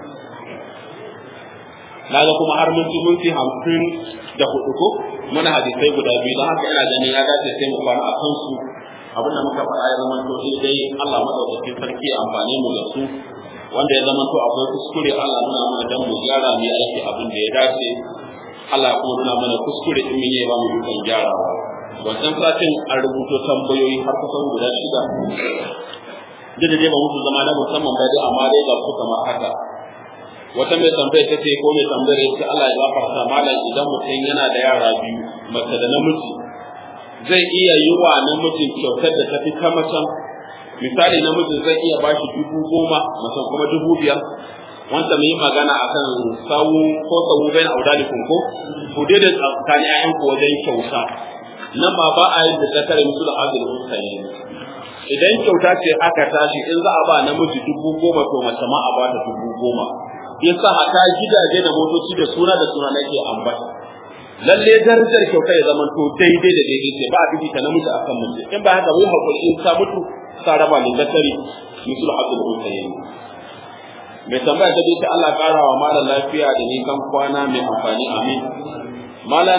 naga kuma har minti 54 ko muna hadisai guda biyu don haka ina ganin ya dace sai mu kwana akan su abin da muka faɗa ya zama to dai Allah madaukakin sarki ya amfane mu da su wanda ya zama to akwai kuskure Allah nuna mana dan mu gyara mu aiki abin da ya dace Allah kuma nuna mana kuskure in mun yi ba mu dukan gyarawa wannan satin an rubuto tambayoyi har kusan guda 6 da dai ba musu zama na musamman ba dai amma dai ga su kamar haka wata mai tambaya ta ce ko mai tambayar ya ce Allah ya gafarta malam idan mutum yana da yara biyu mace da namiji zai iya yi wa namijin kyautar da ta fi ta macen misali namijin zai iya ba shi 10,000 macen kuma 5,000 wanda mu yi magana akan sawu bayan audalikum ko ku dai da tsakanin ƴaƴan ku wajen kyauta nan ba a yin da zakare musu da azul usayi idan kyauta ce aka tashi in za a ba namiji 10,000 to mace ma a ba ta 10,000 yasa haka gidaje da motoci da suna nake ambata lalle darajar kyauta ya zama to daidai da daidai ce ba a bibi ta namiji akan mace in ba haka wai hakuri in ta mutu sa raba min zakari musul abdul usayn mai tambaya ta ce Allah karawa malam lafiya da ni kan kwana mai amfani amin malam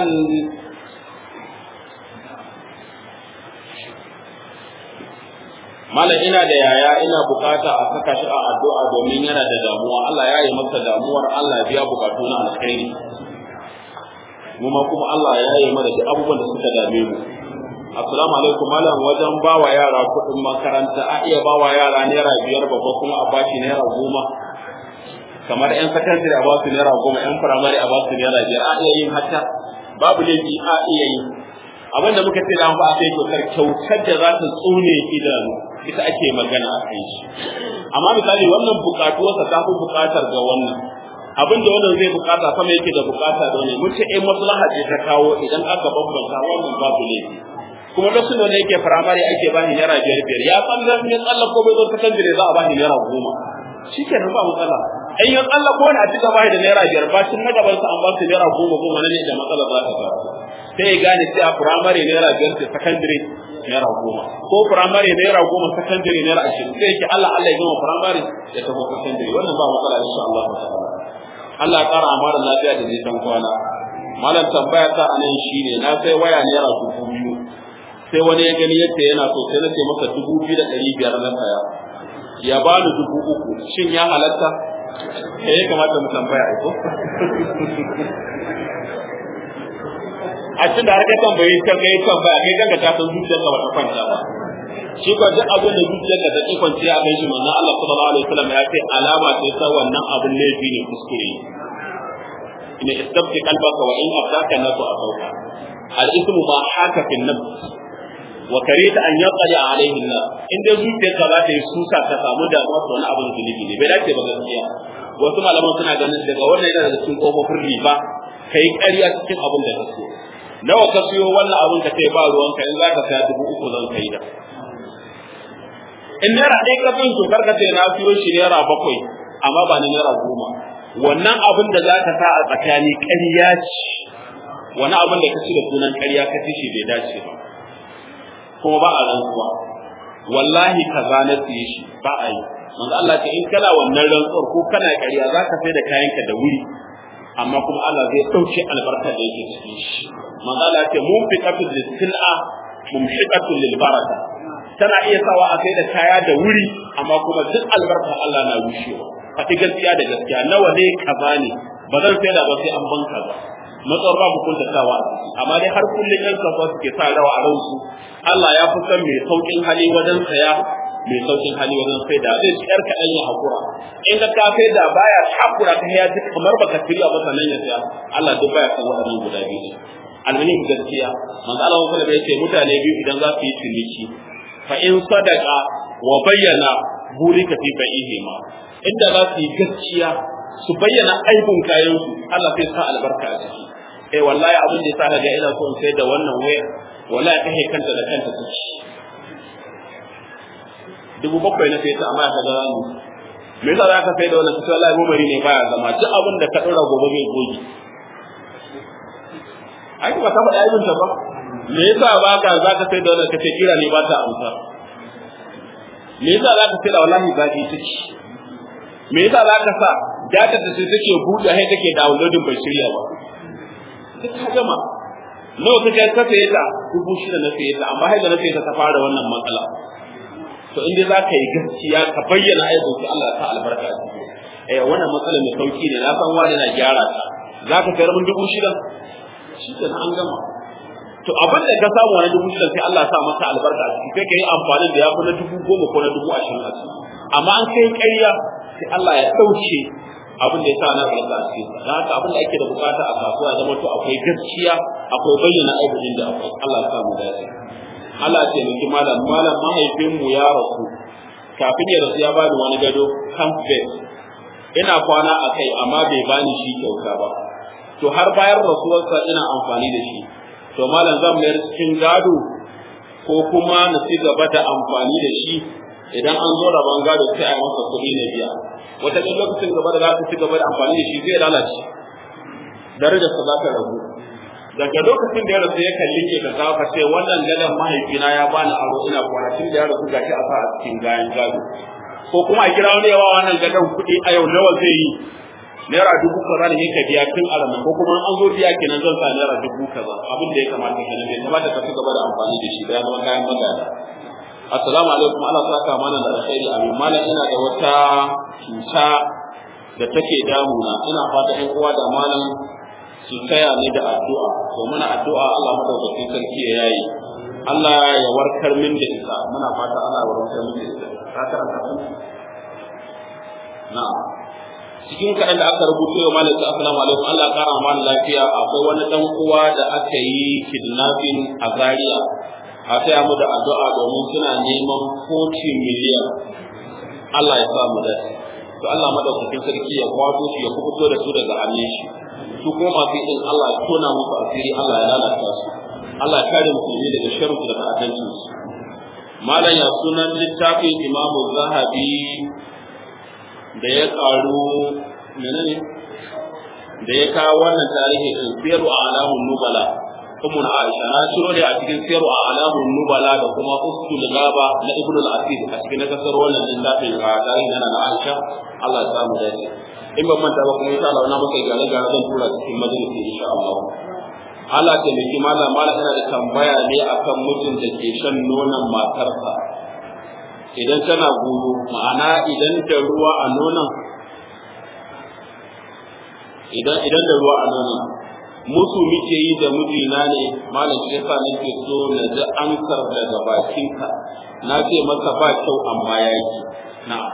ina da yaya ina bukata a saka shi a addu'a domin yana da damuwa Allah ya yi masa damuwar Allah ya biya bukatu na alkhairi mu ma kuma Allah ya yi mana da abubuwan da suka dame mu assalamu alaikum malam wajen bawa yara kuɗin makaranta a iya bawa yara naira 5 babba kuma a bashi naira 10 kamar yan sakandare a basu naira 10 yan firamare a basu naira 5 a iya yin hatta babu laifi a iya yi abinda muka ce da ba a kai kyautar da za ta tsone idanu ita ake magana a kai shi amma misali wannan bukatuwarsa ta fi bukatar ga wannan abin da wannan zai bukata sama yake da bukata da wannan mun ce maslaha ce ta kawo idan aka bambanta wannan babu laifi kuma lokacin da yake firamare ake bani naira 5 ya san zan yi tsalla ko bai zo sakandare za a bani naira 10 shikenan ba matsala ai ya tsalla ko wani a cika bai da naira 5 ba tun na gaban sa an ba su naira 10 ne da matsala za ta faru sai ya gane cewa firamare naira 5 ce sakandare naira 10 ko firamare naira 10 sakandare naira 20 sai yake Allah ya gama firamare ya tafi sakandare wannan ba matsala insha Allah ta'ala Allah ya kara amara lafiya da zai san kwana malam tambaya ta anan shine na sai waya naira 2,000 sai wani ya gani yadda yana so sai na ce masa 2,500 na saya ya bani 3,000 shin ya halatta ya kamata mu tambaya aiko a cikin da har ka tambayi ka kai tambaya kai kanka ta san zuciyarka ba ta kwanta ba shi ko duk abin da zuciyarka ta kwanta ya kai shi manzo Allah sallallahu alaihi wasallam ya ce alama ce ta wannan abin laifi ne kuskure in istabti qalbaka wa in afdaka nasu asauka al-ismu ma haka fi nafs wa karita an yaqali alayhi Allah in dai zuciyarka za ta yi susa ka samu damuwa to wani abin zunubi ne bai dace ba gaskiya wasu malaman suna ganin daga wannan yana da cikin kofofin riba kai ƙarya cikin abin da kake nawa ka siyo wannan abin ka sai ba ruwanka in za ka saya 3,000 zan kai da in naira ɗaya ka bin tokar ka ce na siyo shi naira 7 amma ba ni naira 10 wannan abin da za ka sa a tsakani ƙarya ce wani abin da ka ci da sunan ƙarya ka ci shi bai dace ba kuma ba a rantsuwa wallahi kaza na siye shi ba a yi manzo Allah ce in kana wannan rantsuwar ko kana ƙarya za ka sai da kayanka da wuri amma kuma Allah zai ɗauke albarka da yake cikin shi manzo Allah ce mun fi kafin sil'a mumhiqatul lil baraka tana iya sawa a kai da kaya da wuri amma kuma duk albarka Allah na rushewa fati gaskiya da gaskiya nawa ne kaza ne ba zan sai da ba sai an banka ba matsawar babu kuntatawa amma dai har kullun yan kasuwa suke sa rawa a ransu Allah ya fi san mai saukin hali wajen saya mai saukin hali wajen sai da zai ciyar ka ɗan ya hakura in ka sai da baya hakura ta ya ji kamar baka shirya ba sannan ya saya Allah duk baya san waɗannan guda biyu almuhim gaskiya manzo Allah sallallahu alaihi wasallam yace mutane biyu idan za su yi ciniki fa in sadaqa wa bayyana burika fi bai'ihima inda za su yi gaskiya su bayyana aibun kayan su Allah sai sa albarka a ciki wallahi abin da yasa ga ina so in sai da wannan waya wallahi kai kanta da kanta take 7,000 na sai ta amma ka ga ni me yasa za ka sai da wannan sai wallahi gobari ne baya zama duk abin da ka dora gobe zai goge ai ba ka faɗa aibun ta ba me yasa ba ka za ka sai da wannan kace kira ne ba ta amsa me yasa za ka sai da wallahi ba ki take me yasa za ka sa data ta sai take buɗe sai take downloading bai shirya ba duk ka gama nawa kake ka saye ta 6,000 na saye ta amma haida na saye ta fara wannan matsala to inda za ka yi gaskiya ka bayyana aibin ki Allah ta albarka a ciki wannan matsala mai sauki ne na san wani na gyara ta za ka sayar mun 6,000 shi ke an gama to abin da ka samu wani 6,000 sai Allah sa maka albarka a ciki sai ka yi amfani da ya fi na 10,000 ko na 20,000 a ciki amma an kai ƙarya sai Allah ya ɗauke abin da ya sa na albarka a ciki don haka abin da ake da bukata a kasuwa zama to akwai gaskiya akwai bayyana aibin da akwai Allah ya sa mu dace Allah ya taimaki malam mahaifinmu ya rasu kafin ya rasu ya bani wani gado camp bed ina kwana a kai amma bai bani shi kyauta ba to har bayan rasuwarsa ina amfani da shi to malam zan mayar cikin gado ko kuma na ci gaba da amfani da shi idan an zo rabon gado sai a yi masa kuɗi na biya wata lokacin gaba da za ka ci gaba da amfani da shi zai lalace darajarsa za ta ragu daga lokacin da ya rasu ya kalli ke ka kawo ka ce wannan gadon mahaifina ya bani aro ina kwanakin da ya rasu gashi a sa a cikin gayan gado ko kuma a kira wani yawa wannan gadon kuɗi a yau nawa zai yi naira 1000 kaza ne ka biya tun a ranar ko kuma an zo biya kenan zan sa naira 1000 kaza abin da ya kamata kenan bai kamata ka ci gaba da amfani da shi da zama kayan magana assalamu alaikum Allah saka mana da alkhairi amin malam ina da wata cuta da take damuna ina fata ɗan uwa da malam su taya ni da addu'a to muna addu'a Allah madaukakin sarki ya yayi Allah ya warkar min da ita muna fata Allah ya warkar min da ita ka karanta na'am cikin kaɗan da aka rubuta yau malam assalamu alaikum Allah kara mana lafiya akwai wani dan uwa da aka yi kidnapping a Zaria a taya mu da addu'a domin suna neman 40 miliyan Allah ya sa mu da to Allah madaukakin sarki ya kwato shi ya kubuto da su daga hannun shi su kuma masu yin Allah ya tona musu asiri Allah ya lalata su Allah ya kare musulmi daga sharri da ta'addancin su malam ya sunan littafin Imam Zahabi da ya karu menene da ya kawo wannan tarihi din siru alamun nubala kuma na Aisha na shiro ne a cikin siru alamun nubala da kuma usul gaba na Ibn al-Asir a cikin kasar wannan littafin a tarihi na Aisha Allah ya samu dace in ban manta ba kuma insha Allah na muka gare ga zan tura cikin majalisi insha Allah Allah ta miki mallam yana da tambaya ne akan mutum da ke shan nonon matarsa idan tana goyo ma'ana idan da ruwa a nonon idan da ruwa a nonon musu muke yi da mijina ne malam shi yasa nake so na ji ansar daga bakinka na ce masa ba kyau amma yaki na'am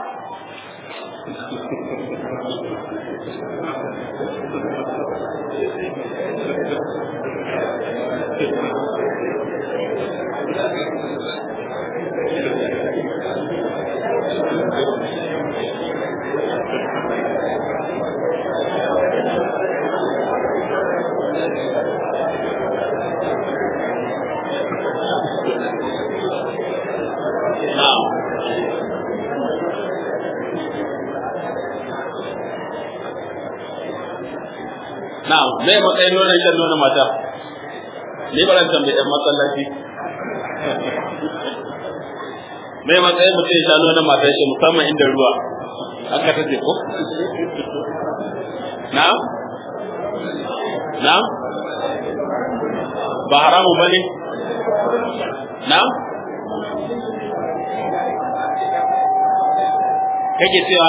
Na'am, me matsayin nonon shan nonon mata? Ni ba ran tambaye ɗan masallaci. Me matsayin mutum ya sha nonon mata shi musamman inda ruwa? Haka ta ce ko? Na'am? Na'am? Ba haramu bane? Na'am? Kake cewa?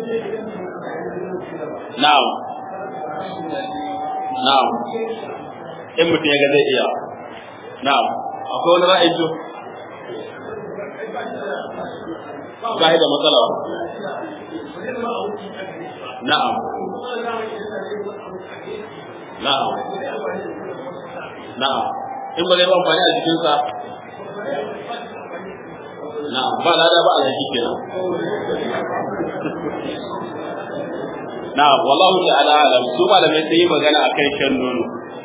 Na'am. Na'am. In mutum ya ga zai iya. Na'am. Akwai wani ra'ayi to? Ba da matsala. Na'am. Na'am. Na'am. In ba zai ba amfani a jikinsa? Na'am. Ba lada ba a jiki kenan. Na'am, wallahu ta'ala alam. Su malamai sun yi magana akan shan nono.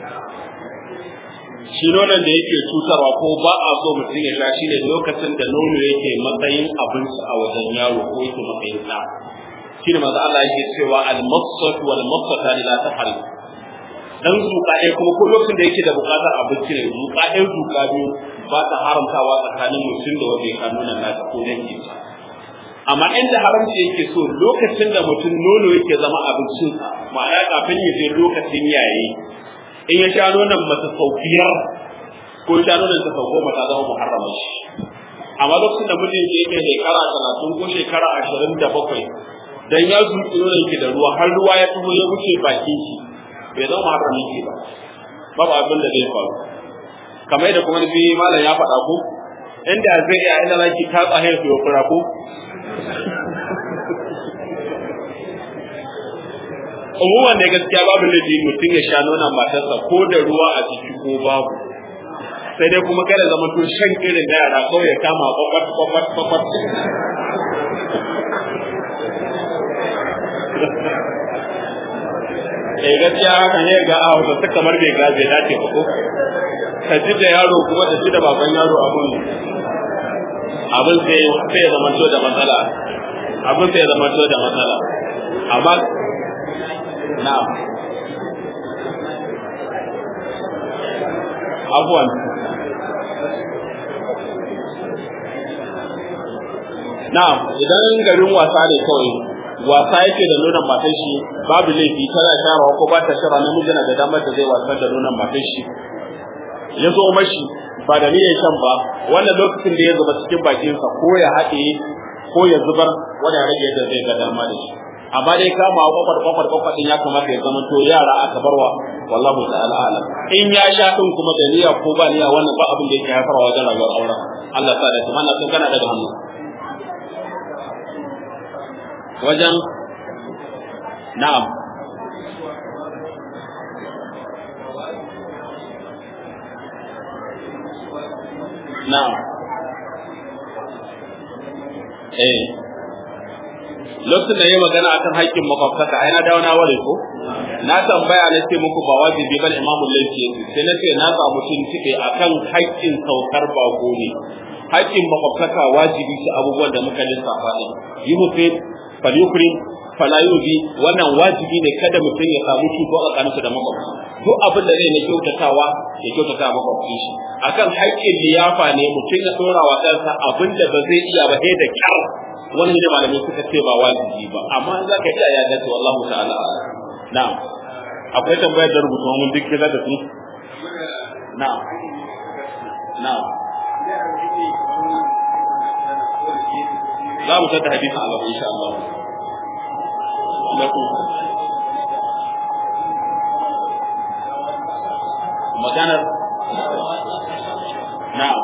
Shi nonon da yake cutarwa ko ba a so mutum ya sha shi ne lokacin da nono yake matsayin abinci a wajen yaro ko yake matsayin ɗa. Shi ne maza Allah yake cewa al-massat wal massata la tahrim. Dan zuƙa ɗaya kuma ko lokacin da yake da buƙatar abinci ne zuƙa ɗaya zuƙa biyu ba ta haramtawa tsakanin mutum da wanda ya ka nonon nasa ko dangi. Amma inda haramci yake so lokacin da mutum nono yake zama abincinsa ma'ana kafin ya je lokacin yayi in ya sha nonon mata sau biyar ko ya sha nonon ta sau goma ta zama muharrama shi amma lokacin da mutum yake shekara 30 ko shekara 27 dan ya zuƙi nonon yake da ruwa har ruwa ya tuho ya wuce bakin shi bai zama muharrami shi ba babu abin da zai faru kamar yadda kuma bi malam ya faɗa ko inda zai iya inda zaki ta tsahe su ya fura ko umuman da gaskiya babu laifi mutum ya sha nonon matarsa ko da ruwa a ciki ko babu sai dai kuma kada zama to shan irin da yara kawai ya kama kwakwat gaskiya haka ne ga a wata ta kamar bai ga bai dace ba ko ka ji da yaro kuma da ji da baban yaro abin sai ya zama to da matsala amma na'am afwan na'am idan garin wasa ne kawai wasa yake da nonon matan shi babu laifi tana sharawa ko ba ta shara namiji na da damar da zai wasa da nonon matan shi ya zo mashi ba da niyyar shan ba wannan lokacin da ya zuba cikin bakinsa ko ya haɗe ko ya zubar wanda ya rage yadda zai ga dama da shi amma dai kama kwakwar din ya kamata ya zama to yara aka barwa wallahu ta'ala alam in ya sha din kuma da niyya ko ba niyya wannan ba abin da yake haifarwa wajen rayuwar auren Allah ta da kuma na san kana daga hannu wajen na'am na'am lokacin da yayi magana akan haƙƙin makwabtaka ai na dawo na ware ko na tambaya na ce muku ba wajibi bane imamu laifi sai na ce na samu tuntube akan haƙƙin saukar bako ne haƙƙin makwabtaka wajibi shi abubuwan da muka lissafa ne yuhsin falyukrim fala yubi wannan wajibi ne kada mutum ya samu cuto a tsakaninsa da makwabci duk abin da zai na kyautatawa ya kyautata makwabci shi akan haƙƙin liyafa ne mutum ya dora wa kansa abin da ba zai iya ba sai da kyar wani ne malamai suka ce ba wajibi ba amma za ka iya ya dace wallahu ta'ala na'am akwai tambayar da rubutu mun duk da su na'am na'am za mu tada hadisi Allah insha Allah maganar na'am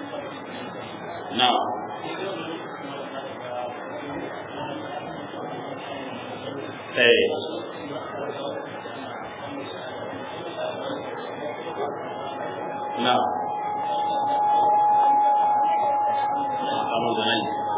na'am na kamu jangan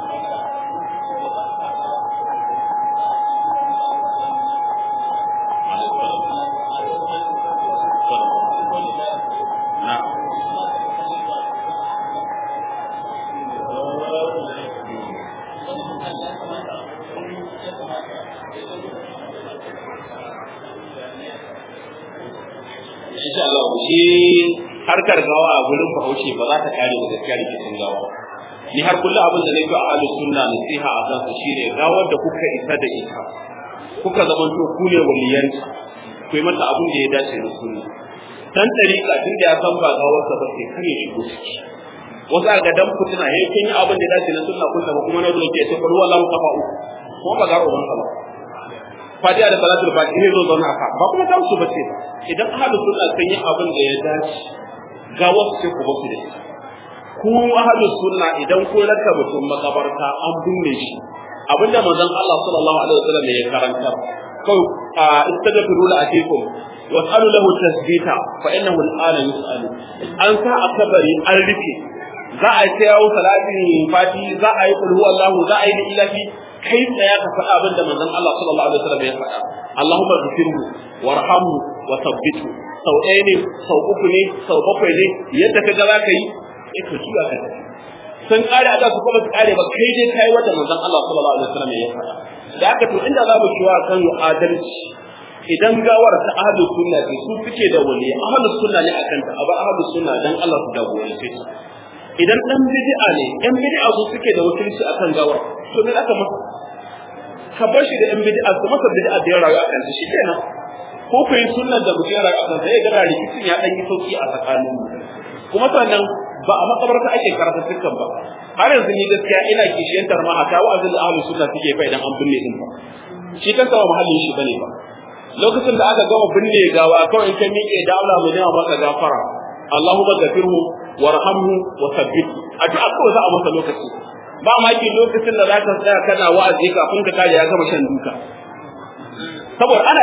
harkar gawa a gurin Bahaushe ba za ta kare da gaskiya rikicin gawa. Ni har kullum abin da nake a ahlus sunna nasiha a kansa shine gawar da kuka isa da ita, kuka zamanto ku ne waliyanta, ku yi mata abin da ya dace da sunna. Dan tariqa tun da ya san ba gawar sa ba sai kare shigo ciki. Wasu ga dan fitina yayin kin yi abin da ya dace da sunna kunta ba kuma na zo ke sai faru wallahi kafa uku. Kuma ba ga uban ba. Fatiha da salatul fatiha zo zauna haka ba kuma ta su bace ba. Idan ahlus sunna sun yi abin da ya dace ga wasu sai ku basu da ita ku ahlus sunna idan ku raka mutum makabarta an binne shi abinda manzon Allah sallallahu alaihi wasallam ya karanta kau istaghfiru la atikum wa salu lahu tasbita fa innahu al'ana yus'alu an sa akbari an rufe za a yi yawo salatin fati za a yi qul huwallahu za a yi ilahi kai tsaya ka faɗa abinda manzon Allah sallallahu alaihi wasallam ya faɗa Allahumma ghfirhu warhamhu wa thabbithu sau ɗaya ne sau uku ne sau bakwai ne yadda ka ga za ka yi ka juya ka tafi sun kare a su kuma su kare ba kai dai kai wata manzon Allah sallallahu alaihi wasallam ya faɗa da haka to inda za mu ciwa kan adalci idan gawar ta ahlus sunna ce su suke da wali ahlus sunna ne akan ta aba ahlus sunna dan Allah su jagorance ta idan dan bid'a ne yan bid'a su suke da wakilci akan gawar to me aka masa ka bar shi da yan bid'a su masa bid'a da ya rayu akan ta shikenan ko ku yi sunnar da mutum ya rayu akan ta ya ga rikicin ya dan yi sauki a tsakanin mu kuma sannan ba a makabarta ake karatu dukkan ba har yanzu ni gaskiya ina kishiyantar ma haka wa'azin da ahlus sunna suke fa idan an binne din ba shi kansa ba mahallin shi bane ba lokacin da aka gama binne gawa kawai kai miƙe da Allah mu nema maka gafara Allahumma ghafirhu warhamhu wa thabbit addu'a kawai za a masa lokaci ba ma ki lokacin da zaka tsaya kana wa'azi kafin ka kare ya gama shan duka saboda ana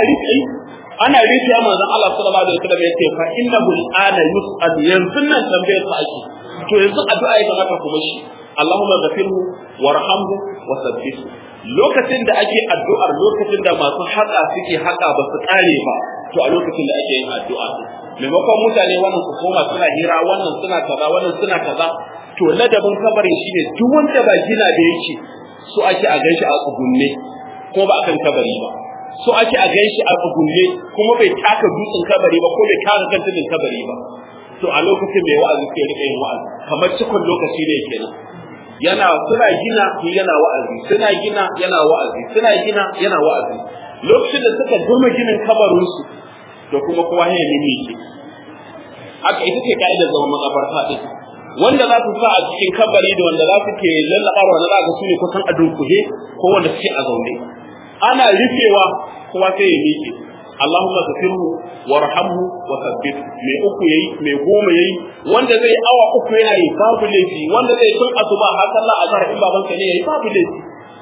rufe manzon Allah sallallahu alaihi wasallam yace fa innahu al'ana yus'al yanzu nan tambayar sa ake to yanzu addu'a ya kamata kuma shi Allahumma ghafirhu warhamhu wa thabbithu lokacin da ake addu'ar lokacin da masu haka suke haka ba su kare ba to a lokacin da ake yin addu'a maimakon mutane wannan su koma suna hira wannan suna kaza wannan suna kaza to ladabin kabarin shine duk wanda ba gina da yake so ake a ganshi a tsugunne ko ba akan kabari ba so ake a ganshi a tsugunne kuma bai taka dutsen kabari ba ko bai taka kan tudun kabari ba to a lokacin mai wa'azi sai rika yin wa'azi kamar cikon lokaci ne kenan suna gina yana wa'azi suna gina yana wa'azi suna gina yana wa'azi lokacin da suka gama ginin kabarin su to kuma kowa ya nemi shi haka ita ce ka'idar zaman makabarta din wanda za su sa a cikin kabari da wanda za su ke lallaɓa wanda za ka su ne kusan a dunkule ko wanda suke a zaune ana rufewa kowa sai ya miƙe Allahumma ghfirhu warhamhu wa thabbit mai uku yayi mai goma yayi wanda zai awa uku yana yi babu laifi wanda zai tun asuba har sallah azhar in baban sa ne yayi babu laifi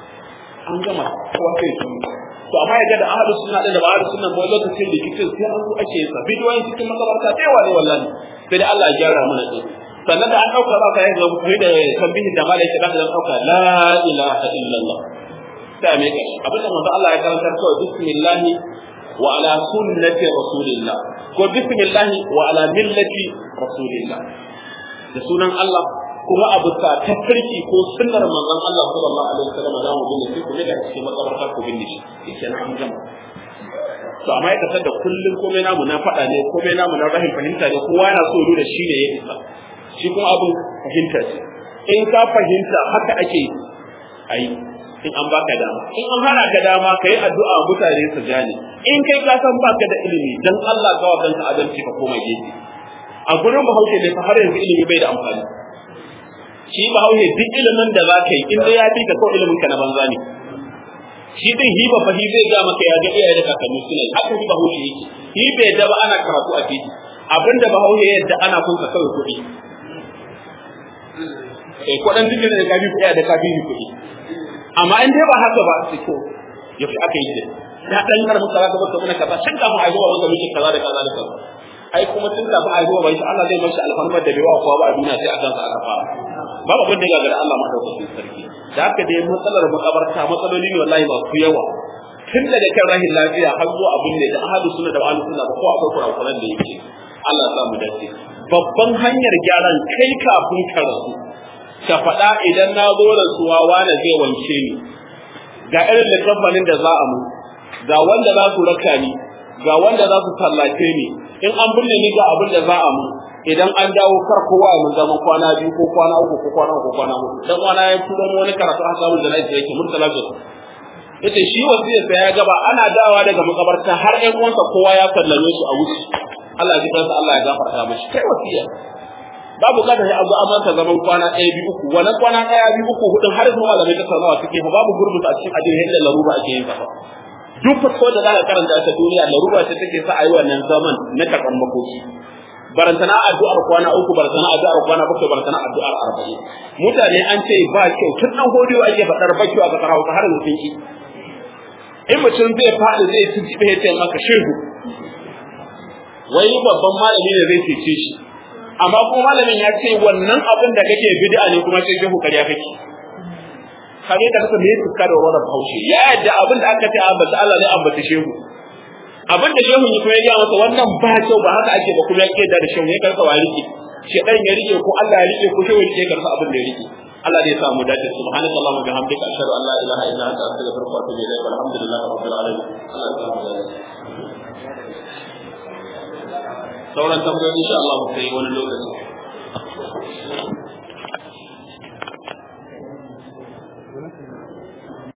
an gama kowa sai ya to amma ya ga da ahlus sunna da ba ahlus sunna ba lokacin da kike sai an zo ake sa bidiyoyi cikin makabarta sai wani wallahi sai da Allah ya gyara mana din sannan da an dauka ba kai ga mutum da tambihin da malai da dauka la ilaha illallah sai mai kashi abinda manzo Allah ya karantar kawai bismillah wa ala sunnati rasulillah ko bismillah wa ala millati rasulillah da sunan Allah kuma abu ta tafarki ko sunnar manzon Allah sallallahu alaihi wasallam da mu binne ku ne da cikin makabarta ku binne shi kenan an gama to amma ya kasar da kullun komai namu na fada ne komai namu na rahin fahimta ne kowa yana so da shi ne ya isa shi kuma abin fahimta ce in ka fahimta haka ake ai in an baka dama in an hana ka dama kai addu'a mutane su gane in kai ka san baka da ilimi dan Allah ka wadanta adalci ka koma gefe a gurin Bahaushe ne fa har yanzu ilimi bai da amfani shi Bahaushe duk ilimin da za ka yi in dai ya fi ka kawai ilimin ka na banza ne shi din hiba fa zai ga maka ya ga iyaye da kakanni suna haka shi Bahaushe yake hi bai da ba ana karatu a titi abinda Bahaushe yadda ana kunka kawai kuɗi kuɗin duk da kafi kuɗi da kafi kuɗi amma in dai ba haka ba sai ko yafi aka yi da da dan karamin kaza ka baka muna kaza shin kafin aihuwa wanda muke kaza da kaza da kaza ai kuma tun kafin aihuwa bai shi Allah zai mashi alfarmar da bai wa kowa ba a duniya sai a kansa aka fara babu abin da ya gagara Allah madaukakin sarki da haka dai matsalar makabarta matsaloli ne wallahi ba su yawa tun daga kan rahin lafiya har zuwa abin da ahadu sunna da ahlu sunna ba ko akwai kurakuran da yake Allah ya sa mu dace babban hanyar gyaran kai kafin ka rasu ka faɗa idan na zo rasuwa wani zai wance ni ga irin littafanin da za a mu ga wanda za su raka ni ga wanda za su tallace ni in an binne ni ga abin da za a mu idan an dawo kar kowa ya mun zama kwana 2 ko kwana 3 ko kwana 4 ko kwana 4 dan wani ya tura wani karatu a sabon da nake yake murtala da yace shi wasiyar sa ya gaba ana dawa daga makabarta har ƴan uwansa kowa ya sallame su a wuce Allah ya kansa Allah ya gafarta mishi kai wasiya babu kada sai abu amanta zaman kwana 1 2 3 wannan kwana 1 2 3 4 har zuwa malamai ta sarrafa suke fa babu gurbuta a cikin addini da laruba ake yin kafa duk fatwa da zaka karanta ta duniya laruba ce take sa ayi wannan zaman na karban makoki barantana addu'ar kwana 3 barantana addu'ar kwana 7 barantana addu'ar 40 mutane an ce ba kyau tun dan godiyo ake fadar baki a kasar Hausa har mutun ki in mutum zai faɗi zai tuntube ya ce maka shehu wai babban malami ne zai cece shi amma kuma malamin ya ce wannan abin da kake bid'a ne kuma sai shehu kariya kake kage da kasa me tuka da wannan haushi ya yadda abin da aka ce ambata Allah ne ambata shehu abin da shehu ne kuma ya ga masa wannan ba kyau ba haka ake ba kuma ya ke da shehu ya karsa wa rike shedan ya rike ko Allah ya rike ko shehu ya rike karsa abin da ya rike Allah zai sa mu dace subhanallahi wa bihamdika ashhadu an la ilaha illa anta astaghfiruka wa atubu ilaik walhamdulillahi rabbil alamin Allah ya sa mu dace sauran tambayoyi insha Allah mu kai wani lokaci